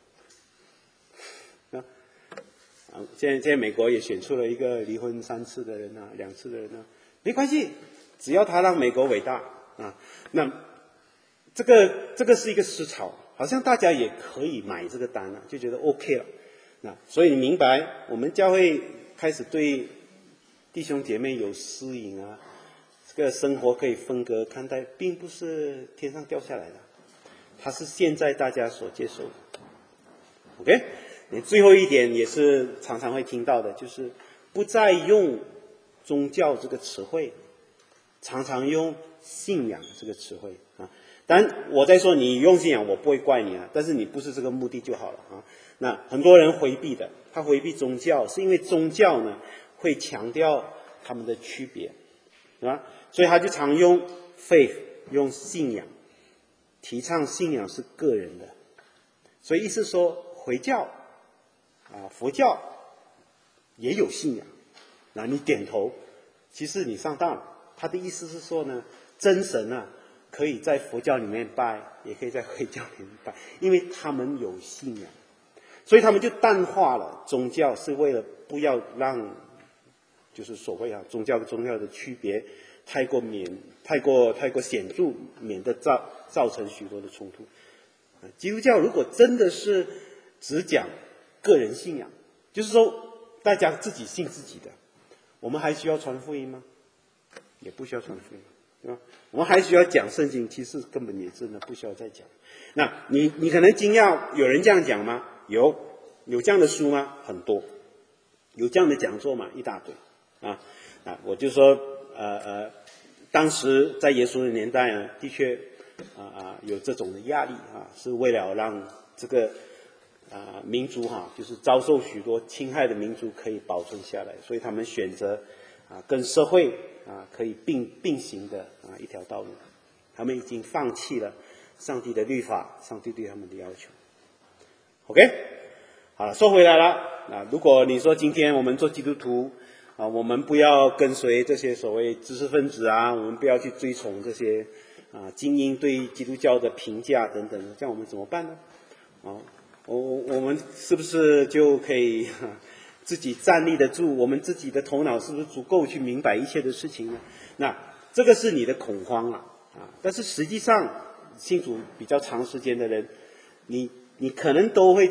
啊，现在现在美国也选出了一个离婚三次的人啊，两次的人啊，没关系，只要他让美国伟大啊，那这个这个是一个思潮，好像大家也可以买这个单了、啊，就觉得 OK 了。那所以你明白，我们教会开始对弟兄姐妹有私隐啊，这个生活可以分割看待，并不是天上掉下来的，它是现在大家所接受的。OK。最后一点也是常常会听到的，就是不再用宗教这个词汇，常常用信仰这个词汇啊。当然我在说你用信仰，我不会怪你啊，但是你不是这个目的就好了啊。那很多人回避的，他回避宗教，是因为宗教呢会强调他们的区别，啊，所以他就常用 faith 用信仰，提倡信仰是个人的，所以意思说回教。啊，佛教也有信仰，那你点头，其实你上当了。他的意思是说呢，真神啊，可以在佛教里面拜，也可以在回教里面拜，因为他们有信仰，所以他们就淡化了宗教，是为了不要让，就是所谓啊宗教跟宗教的区别太过免太过太过显著，免得造造成许多的冲突。啊，基督教如果真的是只讲个人信仰，就是说大家自己信自己的，我们还需要传福音吗？也不需要传福音，对吧？我们还需要讲圣经，其实根本也真的不需要再讲。那你你可能惊讶，有人这样讲吗？有，有这样的书吗？很多，有这样的讲座吗？一大堆啊啊！我就说，呃呃，当时在耶稣的年代呢，的确啊啊有这种的压力啊，是为了让这个。啊，民族哈、啊，就是遭受许多侵害的民族可以保存下来，所以他们选择啊，跟社会啊可以并并行的啊一条道路。他们已经放弃了上帝的律法，上帝对他们的要求。OK， 好了，说回来了啊，如果你说今天我们做基督徒啊，我们不要跟随这些所谓知识分子啊，我们不要去追从这些啊精英对基督教的评价等等，这样我们怎么办呢？啊？我我们是不是就可以自己站立得住？我们自己的头脑是不是足够去明白一切的事情呢？那这个是你的恐慌啊啊！但是实际上，信主比较长时间的人，你你可能都会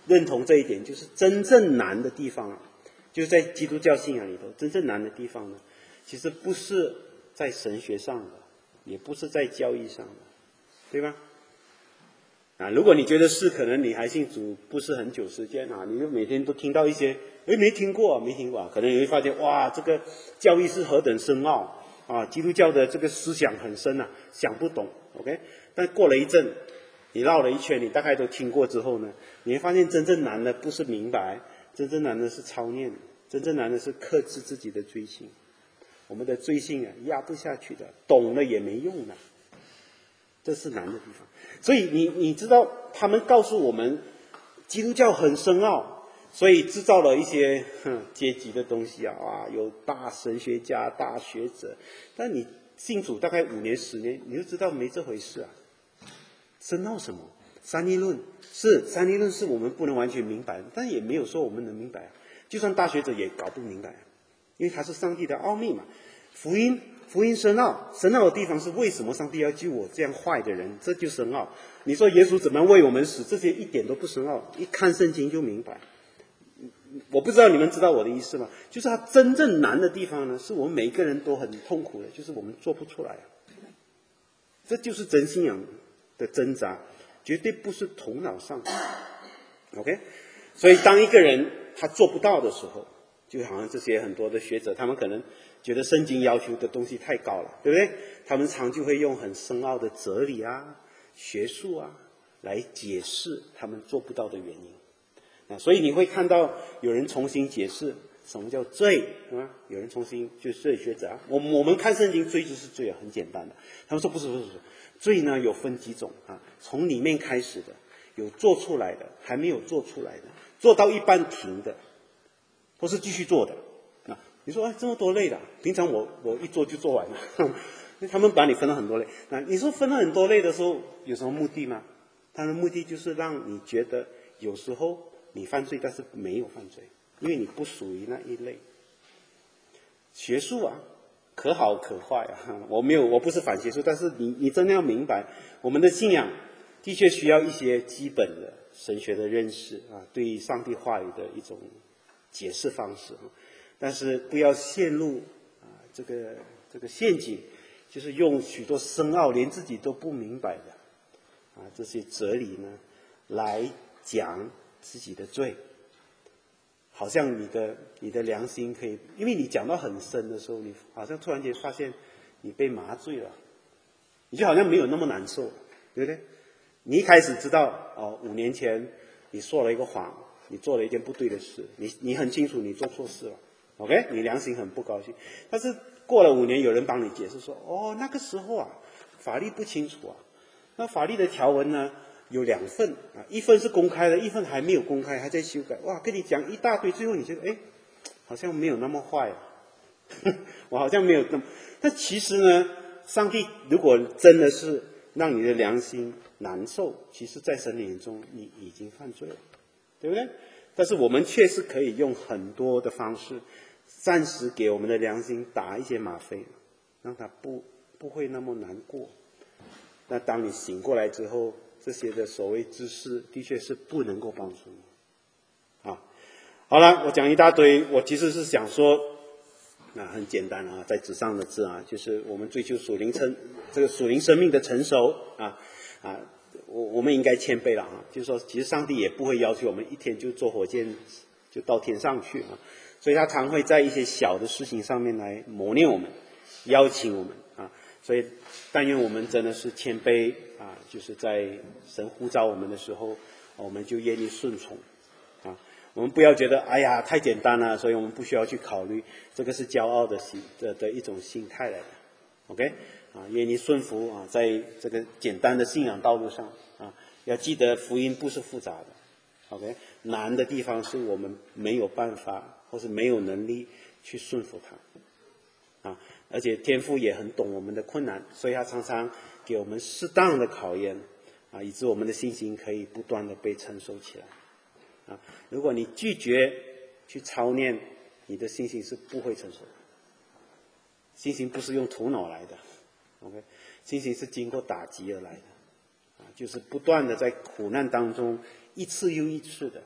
认同这一点，就是真正难的地方啊，就是在基督教信仰里头，真正难的地方呢，其实不是在神学上的，也不是在教义上的，对吧？啊，如果你觉得是，可能你还信主不是很久时间啊，你就每天都听到一些，诶，没听过，没听过啊，可能你会发现，哇，这个教义是何等深奥啊，基督教的这个思想很深啊，想不懂 ，OK？ 但过了一阵，你绕了一圈，你大概都听过之后呢，你会发现真正难的不是明白，真正难的是操练，真正难的是克制自己的罪性。我们的罪性啊，压不下去的，懂了也没用的，这是难的地方。所以你你知道，他们告诉我们，基督教很深奥，所以制造了一些哼阶级的东西啊，啊，有大神学家、大学者。但你信主大概五年、十年，你就知道没这回事啊。深奥什么？三一论是三一论是我们不能完全明白的，但也没有说我们能明白啊。就算大学者也搞不明白啊，因为它是上帝的奥秘嘛。福音。福音深奥，深奥的地方是为什么上帝要救我这样坏的人，这就深奥。你说耶稣怎么为我们死，这些一点都不深奥，一看圣经就明白。我不知道你们知道我的意思吗？就是它真正难的地方呢，是我们每一个人都很痛苦的，就是我们做不出来。这就是真信仰的挣扎，绝对不是头脑上的。OK， 所以当一个人他做不到的时候，就好像这些很多的学者，他们可能觉得圣经要求的东西太高了，对不对？他们常就会用很深奥的哲理啊、学术啊来解释他们做不到的原因。啊，所以你会看到有人重新解释什么叫罪啊？有人重新就是学者啊，我我们看圣经，罪就是罪啊，很简单的。他们说不是不是不是，罪呢有分几种啊？从里面开始的，有做出来的，还没有做出来的，做到一半停的，或是继续做的。啊，你说哎这么多类的，平常我我一做就做完了。他们把你分了很多类，那你说分了很多类的时候有什么目的吗？他的目的就是让你觉得有时候你犯罪，但是没有犯罪，因为你不属于那一类。学术啊，可好可坏啊！我没有，我不是反学术，但是你你真的要明白，我们的信仰的确需要一些基本的神学的认识啊，对于上帝话语的一种解释方式，但是不要陷入啊这个这个陷阱，就是用许多深奥连自己都不明白的啊这些哲理呢来讲自己的罪，好像你的你的良心可以，因为你讲到很深的时候，你好像突然间发现你被麻醉了，你就好像没有那么难受，对不对？你一开始知道哦，五年前你说了一个谎，你做了一件不对的事，你你很清楚你做错事了 ，OK， 你良心很不高兴。但是过了五年，有人帮你解释说，哦，那个时候啊，法律不清楚啊，那法律的条文呢有两份啊，一份是公开的，一份还没有公开，还在修改。哇，跟你讲一大堆，最后你觉得哎，好像没有那么坏啊，我好像没有那么。但其实呢，上帝如果真的是让你的良心难受，其实在神的眼中你已经犯罪了，对不对？但是我们确实可以用很多的方式，暂时给我们的良心打一些吗啡，让它不不会那么难过。那当你醒过来之后，这些的所谓知识的确是不能够帮助你。啊，好了，我讲一大堆，我其实是想说，啊，很简单啊，在纸上的字啊，就是我们追求属灵成这个属灵生命的成熟啊啊，我我们应该谦卑了啊，就是说，其实上帝也不会要求我们一天就坐火箭就到天上去啊，所以他常会在一些小的事情上面来磨练我们，邀请我们啊。所以但愿我们真的是谦卑啊，就是在神呼召我们的时候，我们就愿意顺从啊。我们不要觉得哎呀太简单了，所以我们不需要去考虑，这个是骄傲的心的的一种心态来的。OK 啊，愿意顺服啊，在这个简单的信仰道路上啊，要记得福音不是复杂的。OK， 难的地方是我们没有办法或是没有能力去顺服它啊。而且天父也很懂我们的困难，所以他常常给我们适当的考验啊，以致我们的信心可以不断的被成熟起来啊。如果你拒绝去操练，你的信心是不会成熟的。信心不是用头脑来的 ，OK， 信心是经过打击而来的啊，就是不断的在苦难当中一次又一次的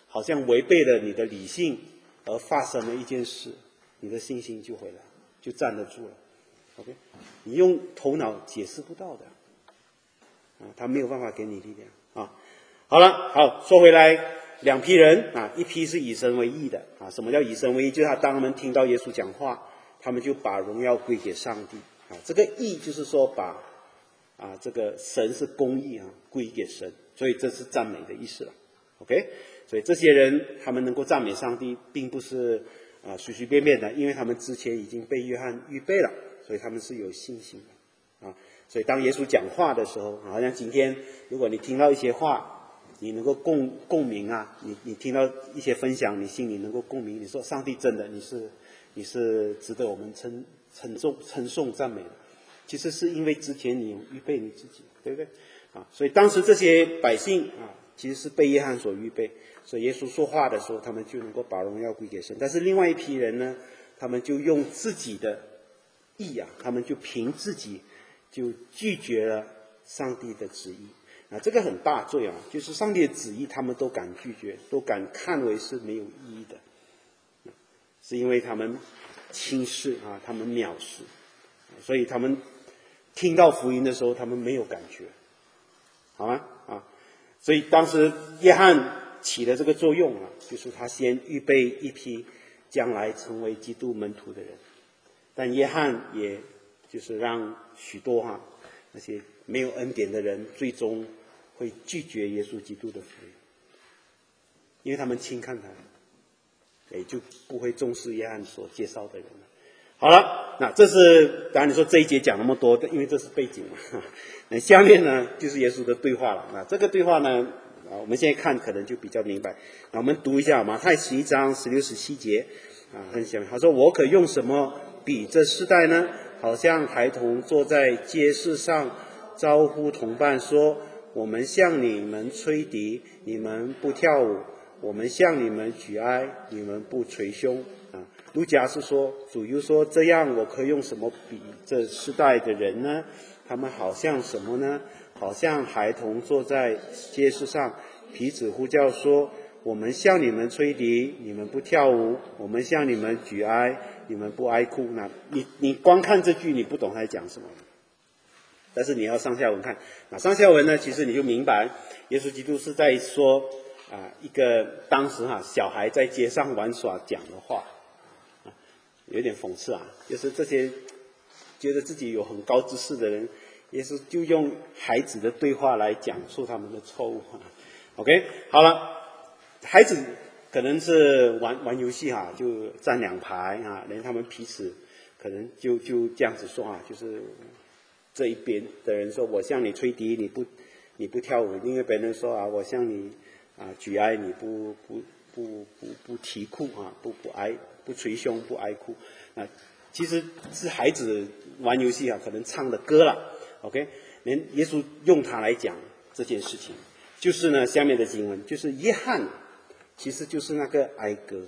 好像违背了你的理性而发生了一件事，你的信心就回来，就站得住了。OK， 你用头脑解释不到的，啊，他没有办法给你力量啊。好了，好，说回来，两批人啊，一批是以神为义的啊。什么叫以神为义？就是他当他们听到耶稣讲话，他们就把荣耀归给上帝啊。这个义就是说把啊这个神是公义啊，归给神，所以这是赞美的意思了。OK， 所以这些人他们能够赞美上帝，并不是啊随随便便的，因为他们之前已经被约翰预备了。所以他们是有信心的啊，所以当耶稣讲话的时候，好像今天如果你听到一些话，你能够共共鸣啊，你你听到一些分享，你心里能够共鸣，你说上帝真的你是你是值得我们称称颂称颂赞美的，其实是因为之前你预备你自己，对不对啊？所以当时这些百姓啊，其实是被约翰所预备，所以耶稣说话的时候，他们就能够把荣耀归给神。但是另外一批人呢，他们就用自己的意啊，他们就凭自己就拒绝了上帝的旨意啊，这个很大罪啊！就是上帝的旨意，他们都敢拒绝，都敢看为是没有意义的，是因为他们轻视啊，他们藐视，所以他们听到福音的时候，他们没有感觉，好吗？啊，所以当时约翰起了这个作用啊，就是他先预备一批将来成为基督门徒的人。但约翰也就是让许多哈、啊、那些没有恩典的人最终会拒绝耶稣基督的福音，因为他们轻看他，也就不会重视约翰所介绍的人了。好了，那这是当然你说这一节讲那么多，因为这是背景嘛。那下面呢就是耶稣的对话了。那这个对话呢，啊，我们现在看可能就比较明白。那我们读一下马太十一章十六十七节啊，很下面他说：“我可用什么比这世代呢？好像孩童坐在街市上，招呼同伴说：我们向你们吹笛，你们不跳舞；我们向你们举哀，你们不捶胸。啊，路加是说，主又说：这样我可用什么比这世代的人呢？他们好像什么呢？好像孩童坐在街市上，彼此呼叫说：我们向你们吹笛，你们不跳舞；我们向你们举哀，你们不哀哭。那你你光看这句，你不懂他在讲什么。但是你要上下文看，那上下文呢，其实你就明白，耶稣基督是在说啊，一个当时哈、啊、小孩在街上玩耍讲的话，啊，有点讽刺啊，就是这些觉得自己有很高知识的人，耶稣就用孩子的对话来讲述他们的错误。OK， 好了，孩子可能是玩玩游戏哈、啊，就站两排啊，连他们彼此可能就就这样子说啊，就是这一边的人说我向你吹笛，你不你不跳舞；另外一边人说啊，我向你啊举哀，你不不不不不啼哭啊，不不哀不捶胸不哀哭啊。其实是孩子玩游戏啊，可能唱的歌了。OK， 连耶稣用它来讲这件事情。就是呢，下面的经文就是约翰，其实就是那个哀歌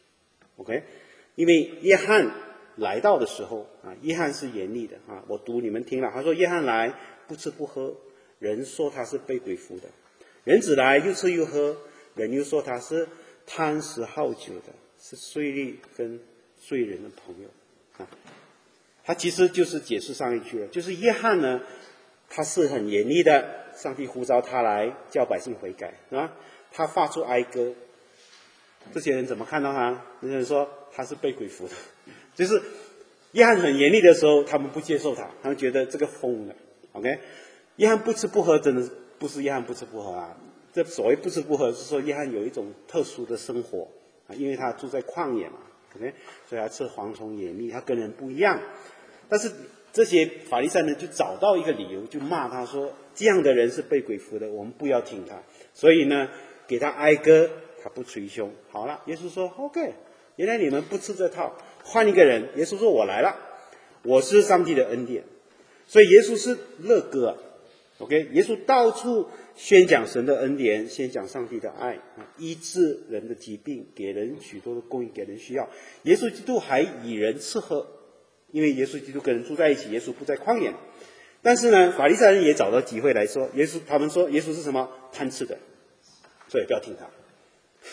，OK， 因为约翰来到的时候啊，约翰是严厉的啊，我读你们听了，他说约翰来不吃不喝，人说他是被鬼附的；人子来又吃又喝，人又说他是贪食好酒的，是税吏跟罪人的朋友啊。他其实就是解释上一句了，就是约翰呢，他是很严厉的。上帝呼召他来叫百姓悔改，是吧？他发出哀歌，这些人怎么看到他？有人说他是被鬼附的，就是约翰很严厉的时候，他们不接受他，他们觉得这个疯了。OK， 约翰不吃不喝，真的不是约翰不吃不喝啊。这所谓不吃不喝，是说约翰有一种特殊的生活啊，因为他住在旷野嘛 ，OK， 所以他吃蝗虫野蜜，他跟人不一样。但是这些法利赛人就找到一个理由，就骂他说：这样的人是被鬼附的，我们不要听他。所以呢，给他哀歌，他不捶胸。好了，耶稣说 ：“OK， 原来你们不吃这套，换一个人。”耶稣说：“我来了，我是上帝的恩典。”所以耶稣是乐歌啊 ，OK， 耶稣到处宣讲神的恩典，宣讲上帝的爱啊，医治人的疾病，给人许多的供应，给人需要。耶稣基督还以人吃喝。因为耶稣基督跟人住在一起，耶稣不在旷野。但是呢，法利赛人也找到机会来说，耶稣他们说耶稣是什么贪吃的，所以不要听他。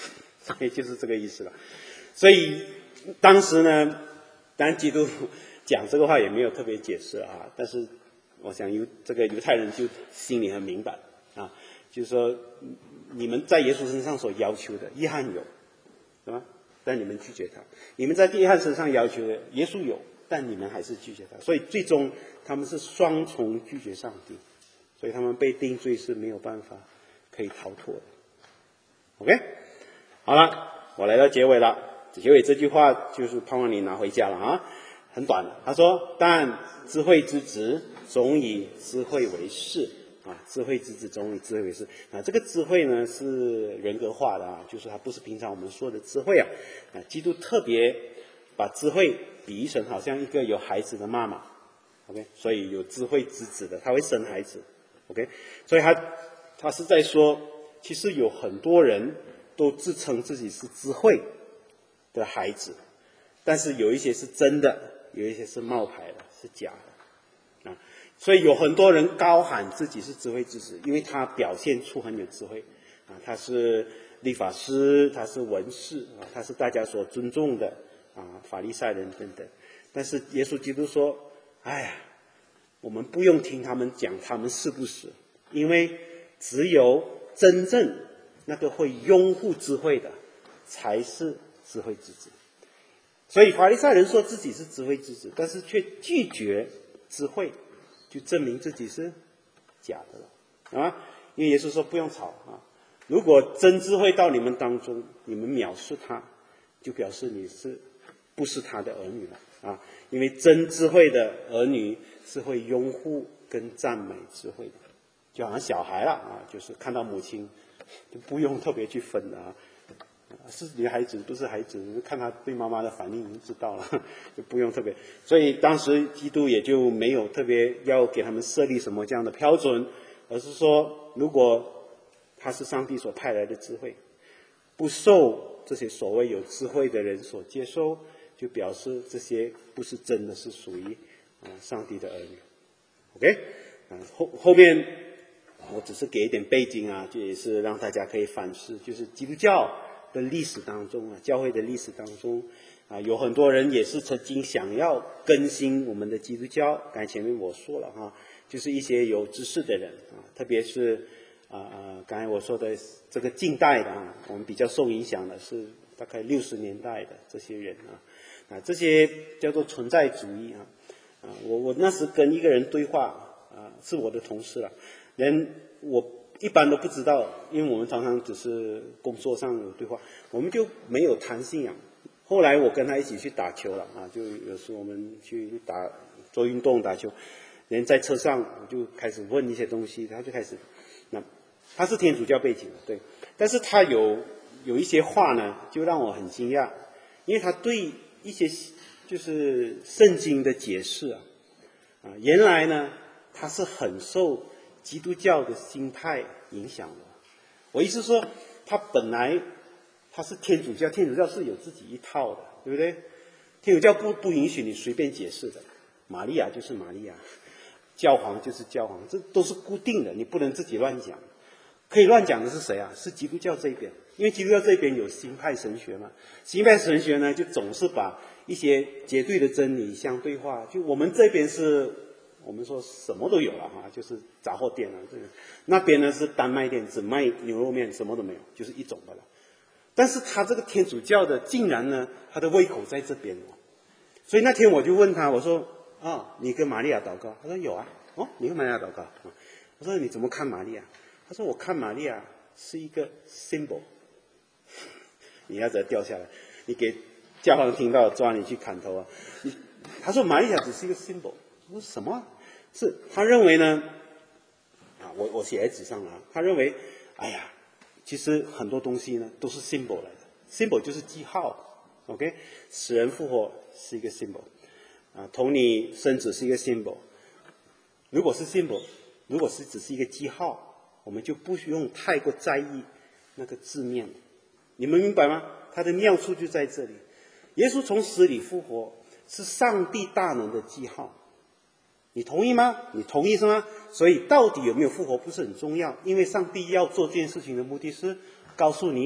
也就是这个意思了。所以当时呢，当然基督讲这个话也没有特别解释啊，但是我想犹这个犹太人就心里很明白啊，就是说你们在耶稣身上所要求的，约翰有，对吧？但你们拒绝他；你们在约翰身上要求的，耶稣有，但你们还是拒绝他。所以最终他们是双重拒绝上帝，所以他们被定罪是没有办法可以逃脱的。OK， 好了，我来到结尾了。结尾这句话就是盼望你拿回家了啊，很短的。他说：“但智慧之子总以智慧为事啊，智慧之子总以智慧为事啊。”这个智慧呢是人格化的啊，就是它不是平常我们说的智慧啊。啊，基督特别把智慧比喻成好像一个有孩子的妈妈 ，OK， 所以有智慧之子的，他会生孩子 ，OK， 所以他他是在说，其实有很多人都自称自己是智慧的孩子，但是有一些是真的，有一些是冒牌的，是假的啊。所以有很多人高喊自己是智慧之子，因为他表现出很有智慧啊，他是律法师，他是文士啊，他是大家所尊重的啊，法利赛人等等。但是耶稣基督说：“哎呀，我们不用听他们讲他们是不是，因为只有真正那个会拥护智慧的，才是智慧之子。”所以法利赛人说自己是智慧之子，但是却拒绝智慧，就证明自己是假的了啊！因为耶稣说不用吵啊，如果真智慧到你们当中，你们藐视他，就表示你是不是他的儿女了啊？因为真智慧的儿女是会拥护跟赞美智慧的，就好像小孩了啊，就是看到母亲就不用特别去分的啊。是女孩子不是孩子，看他对妈妈的反应就知道了，就不用特别。所以当时基督也就没有特别要给他们设立什么这样的标准，而是说，如果他是上帝所派来的智慧，不受这些所谓有智慧的人所接受，就表示这些不是真的是属于啊上帝的儿女。OK， 啊后后面我只是给一点背景啊，就也是让大家可以反思，就是基督教的历史当中啊，教会的历史当中啊，有很多人也是曾经想要更新我们的基督教。刚才前面我说了哈，就是一些有知识的人啊，特别是啊呃，刚才我说的这个近代的啊，我们比较受影响的是大概六十年代的这些人啊，啊这些叫做存在主义啊啊，我我那时跟一个人对话啊，是我的同事了，人我。一般都不知道，因为我们常常只是工作上有对话，我们就没有谈信仰。后来我跟他一起去打球了啊，就有时我们去打做运动打球，人在车上我就开始问一些东西，他就开始，那他是天主教背景的，对，但是他有有一些话呢，就让我很惊讶，因为他对一些就是圣经的解释啊，啊，原来呢他是很受基督教的心态影响的。我意思说，他本来他是天主教，天主教是有自己一套的，对不对？天主教不不允许你随便解释的，玛利亚就是玛利亚，教皇就是教皇，这都是固定的，你不能自己乱讲。可以乱讲的是谁啊？是基督教这一边，因为基督教这一边有新派神学嘛，新派神学呢就总是把一些绝对的真理相对化，就我们这边是。我们说什么都有了哈，就是杂货店啊，这个那边呢是单卖店，只卖牛肉面，什么都没有，就是一种的了。但是他这个天主教的，竟然呢，他的胃口在这边哦。所以那天我就问他，我说啊，你跟玛利亚祷告？他说有啊。哦，你跟玛利亚祷告啊？我说你怎么看玛利亚？他说我看玛利亚是一个 symbol。你要再掉下来，你给教皇听到抓你去砍头啊！你他说玛利亚只是一个 symbol。我说什么？是他认为呢？啊，我我写在纸上了。他认为，哎呀，其实很多东西呢都是 symbol 来的 ，symbol 就是记号 ，OK？ 死人复活是一个 symbol， 啊，同你生子是一个 symbol。如果是 symbol， 如果是只是一个记号，我们就不用太过在意那个字面。你们明白吗？它的妙处就在这里。耶稣从死里复活，是上帝大能的记号。你同意吗？你同意是吗？所以到底有没有复活不是很重要，因为上帝要做这件事情的目的是告诉你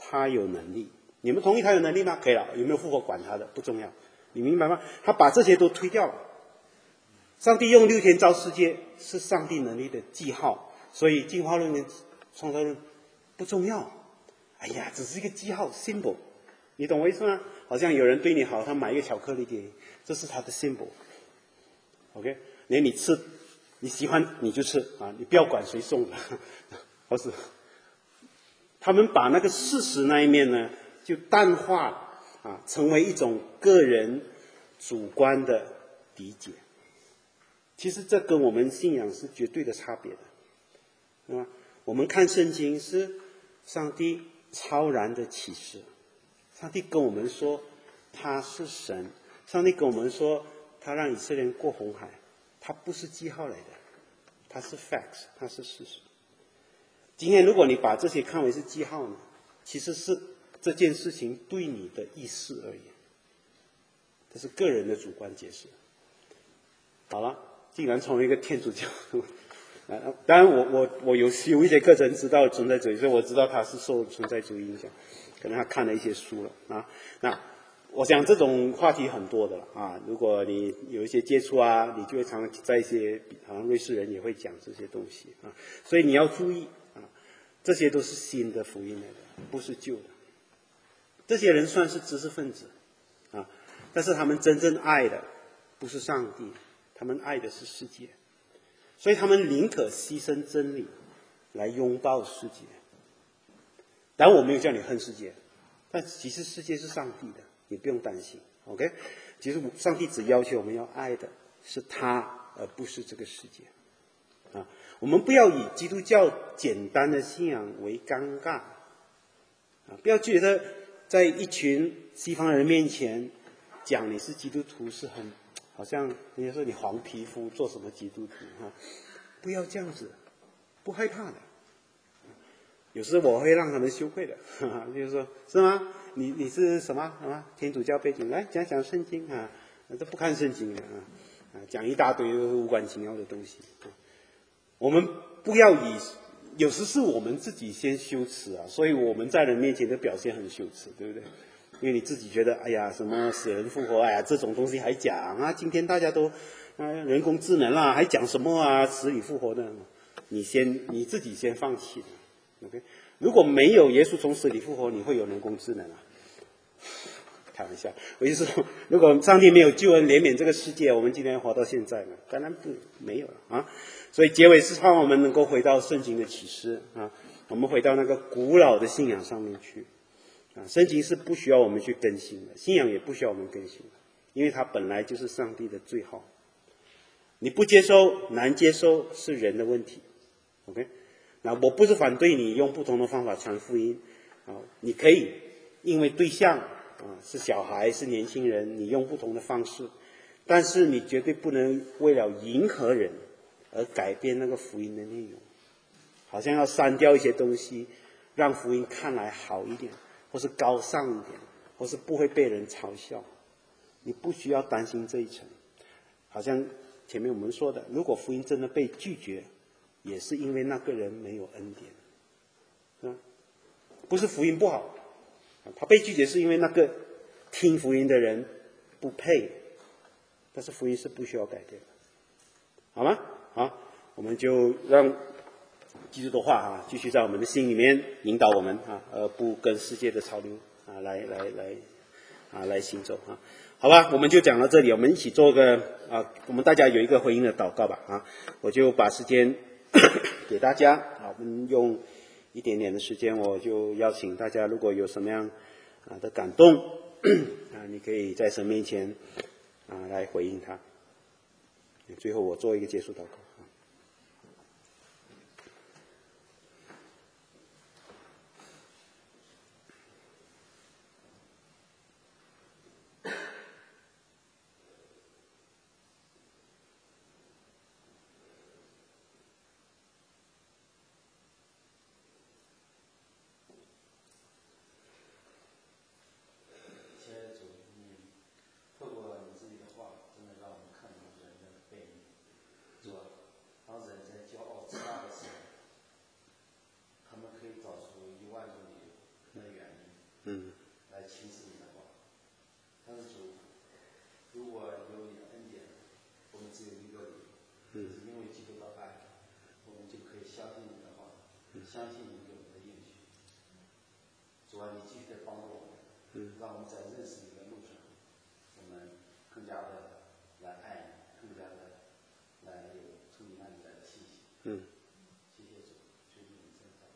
他有能力。你们同意他有能力吗？可以了。有没有复活管他的不重要，你明白吗？他把这些都推掉了。上帝用六天造世界是上帝能力的记号，所以进化论跟创造论不重要。哎呀，只是一个记号 symbol， 你懂我意思吗？好像有人对你好，他买一个巧克力给你，这是他的 symbol。OK， 连你吃，你喜欢你就吃啊，你不要管谁送的，不是。他们把那个事实那一面呢，就淡化了啊，成为一种个人主观的理解。其实这跟我们信仰是绝对的差别的，对吧？我们看圣经是上帝超然的启示，上帝跟我们说他是神，上帝跟我们说他让以色列人过红海，他不是记号来的，他是 facts， 他是事实。今天如果你把这些看为是记号呢，其实是这件事情对你的意思而已，这是个人的主观解释。好了，竟然成为一个天主教当然我我我有有一些课程知道存在主义，所以我知道他是受存在主义影响，可能他看了一些书了啊。那我想这种话题很多的了啊，如果你有一些接触啊，你就会常常在一些好像瑞士人也会讲这些东西啊，所以你要注意啊，这些都是新的福音来的，不是旧的。这些人算是知识分子啊，但是他们真正爱的不是上帝，他们爱的是世界。所以他们宁可牺牲真理来拥抱世界。当然我没有叫你恨世界，但其实世界是上帝的，你不用担心 OK。 其实上帝只要求我们要爱的是他，而不是这个世界啊。我们不要以基督教简单的信仰为尴尬啊，不要觉得在一群西方人面前讲你是基督徒是很好像人家说你黄皮肤做什么基督徒哈，不要这样子，不害怕的。有时我会让他们羞愧的，哈哈，就是说是吗？你你是什么什么天主教背景？来讲讲圣经啊，这不看圣经的啊，啊讲一大堆无关紧要的东西啊。我们不要以，有时是我们自己先羞耻啊，所以我们在人面前的表现很羞耻，对不对？因为你自己觉得，哎呀，什么死人复活，哎呀，这种东西还讲啊？今天大家都啊人工智能啦，还讲什么啊死里复活呢？你先你自己先放弃 ，OK？ 如果没有耶稣从死里复活，你会有人工智能啊？开玩笑，我就说，如果上帝没有救恩怜悯这个世界，我们今天活到现在呢？当然不没有了啊！所以结尾是希望我们能够回到圣经的启示啊，我们回到那个古老的信仰上面去。啊，圣经是不需要我们去更新的，信仰也不需要我们更新的，因为它本来就是上帝的最好。你不接收、难接收是人的问题 ，OK？ 那我不是反对你用不同的方法传福音啊，你可以因为对象啊是小孩是年轻人，你用不同的方式，但是你绝对不能为了迎合人而改变那个福音的内容，好像要删掉一些东西，让福音看来好一点。或是高尚一点，或是不会被人嘲笑，你不需要担心这一层。好像前面我们说的，如果福音真的被拒绝，也是因为那个人没有恩典，是吧？不是福音不好，他被拒绝是因为那个听福音的人不配，但是福音是不需要改变的，好吗？好，我们就让基督的话啊，继续在我们的心里面引导我们啊，而不跟世界的潮流啊来来来啊来行走啊。好吧，我们就讲到这里，我们一起做个啊，我们大家有一个回应的祷告吧啊。我就把时间给大家啊，我们用一点点的时间，我就邀请大家，如果有什么样啊的感动啊，你可以在神面前啊来回应他。最后我做一个结束祷告。 相信你的话，相信你给我们的应许。主啊，你继续的帮助我们，嗯，让我们在认识你的路上，我们更加的来爱你，更加的来有从你那里来的信心。嗯，谢谢主，求你们真道。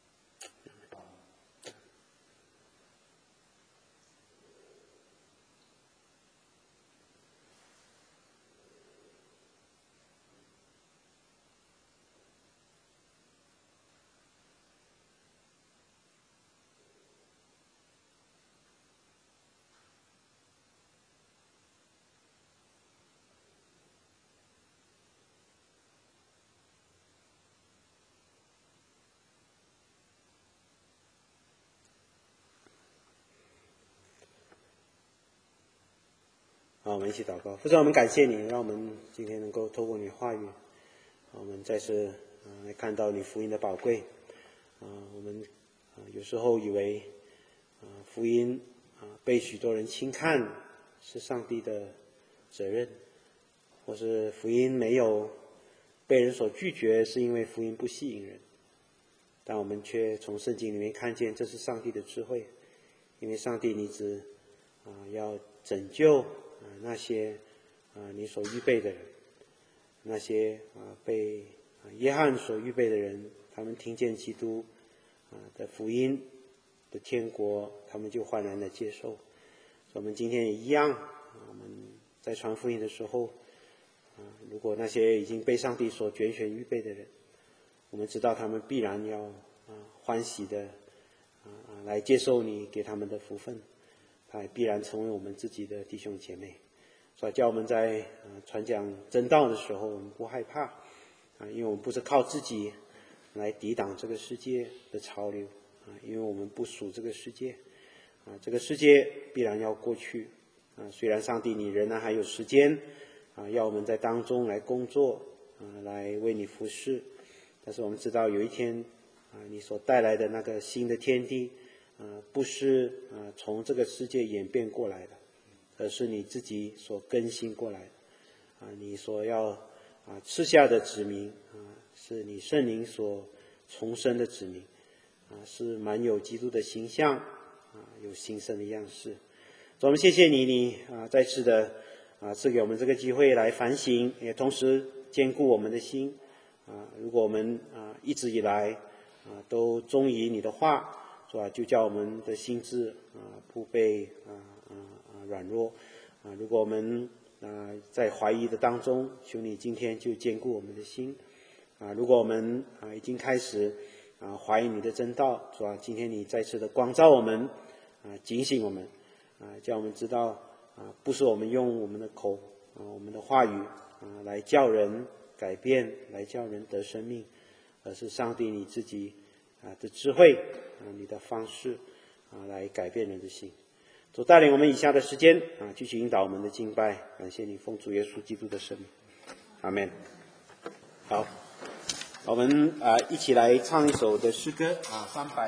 好，我们一起祷告。父神，我们感谢你，让我们今天能够透过你话语，我们再次啊、呃、来看到你福音的宝贵。啊、呃，我们啊、呃、有时候以为啊、呃、福音啊、呃、被许多人轻看是上帝的责任，或是福音没有被人所拒绝，是因为福音不吸引人。但我们却从圣经里面看见，这是上帝的智慧，因为上帝你只啊、呃、要拯救。啊，那些啊你所预备的人，那些啊被啊约翰所预备的人，他们听见基督啊的福音的天国，他们就焕然的接受。我们今天也一样，啊我们在传福音的时候，啊如果那些已经被上帝所拣选预备的人，我们知道他们必然要啊欢喜的啊来接受你给他们的福分。他也必然成为我们自己的弟兄姐妹，所以叫我们在呃传讲真道的时候，我们不害怕啊，因为我们不是靠自己来抵挡这个世界的潮流啊，因为我们不属这个世界啊，这个世界必然要过去啊。虽然上帝你仍然还有时间啊，要我们在当中来工作啊，来为你服侍，但是我们知道有一天啊，你所带来的那个新的天地。啊，不是啊从这个世界演变过来的，而是你自己所更新过来的。啊，你所要啊赐下的子民啊，是你圣灵所重生的子民，啊，是满有基督的形象，啊，有新生的样式。所以我们谢谢你，你啊再次的啊赐给我们这个机会来反省，也同时坚固我们的心。啊，如果我们啊一直以来啊都忠于你的话。是吧？就叫我们的心智啊不被啊啊啊软弱啊。如果我们啊在怀疑的当中，求你今天就坚固我们的心啊。如果我们啊已经开始啊怀疑你的真道，是吧？今天你再次的光照我们啊，警醒我们啊，叫我们知道啊，不是我们用我们的口啊我们的话语啊来叫人改变，来叫人得生命，而是上帝你自己啊的智慧啊，你的方式啊，来改变人的心。主带领我们以下的时间啊，继续引导我们的敬拜。感谢你奉主耶稣基督的圣名，阿们。好，我们啊一起来唱一首的诗歌啊，三百。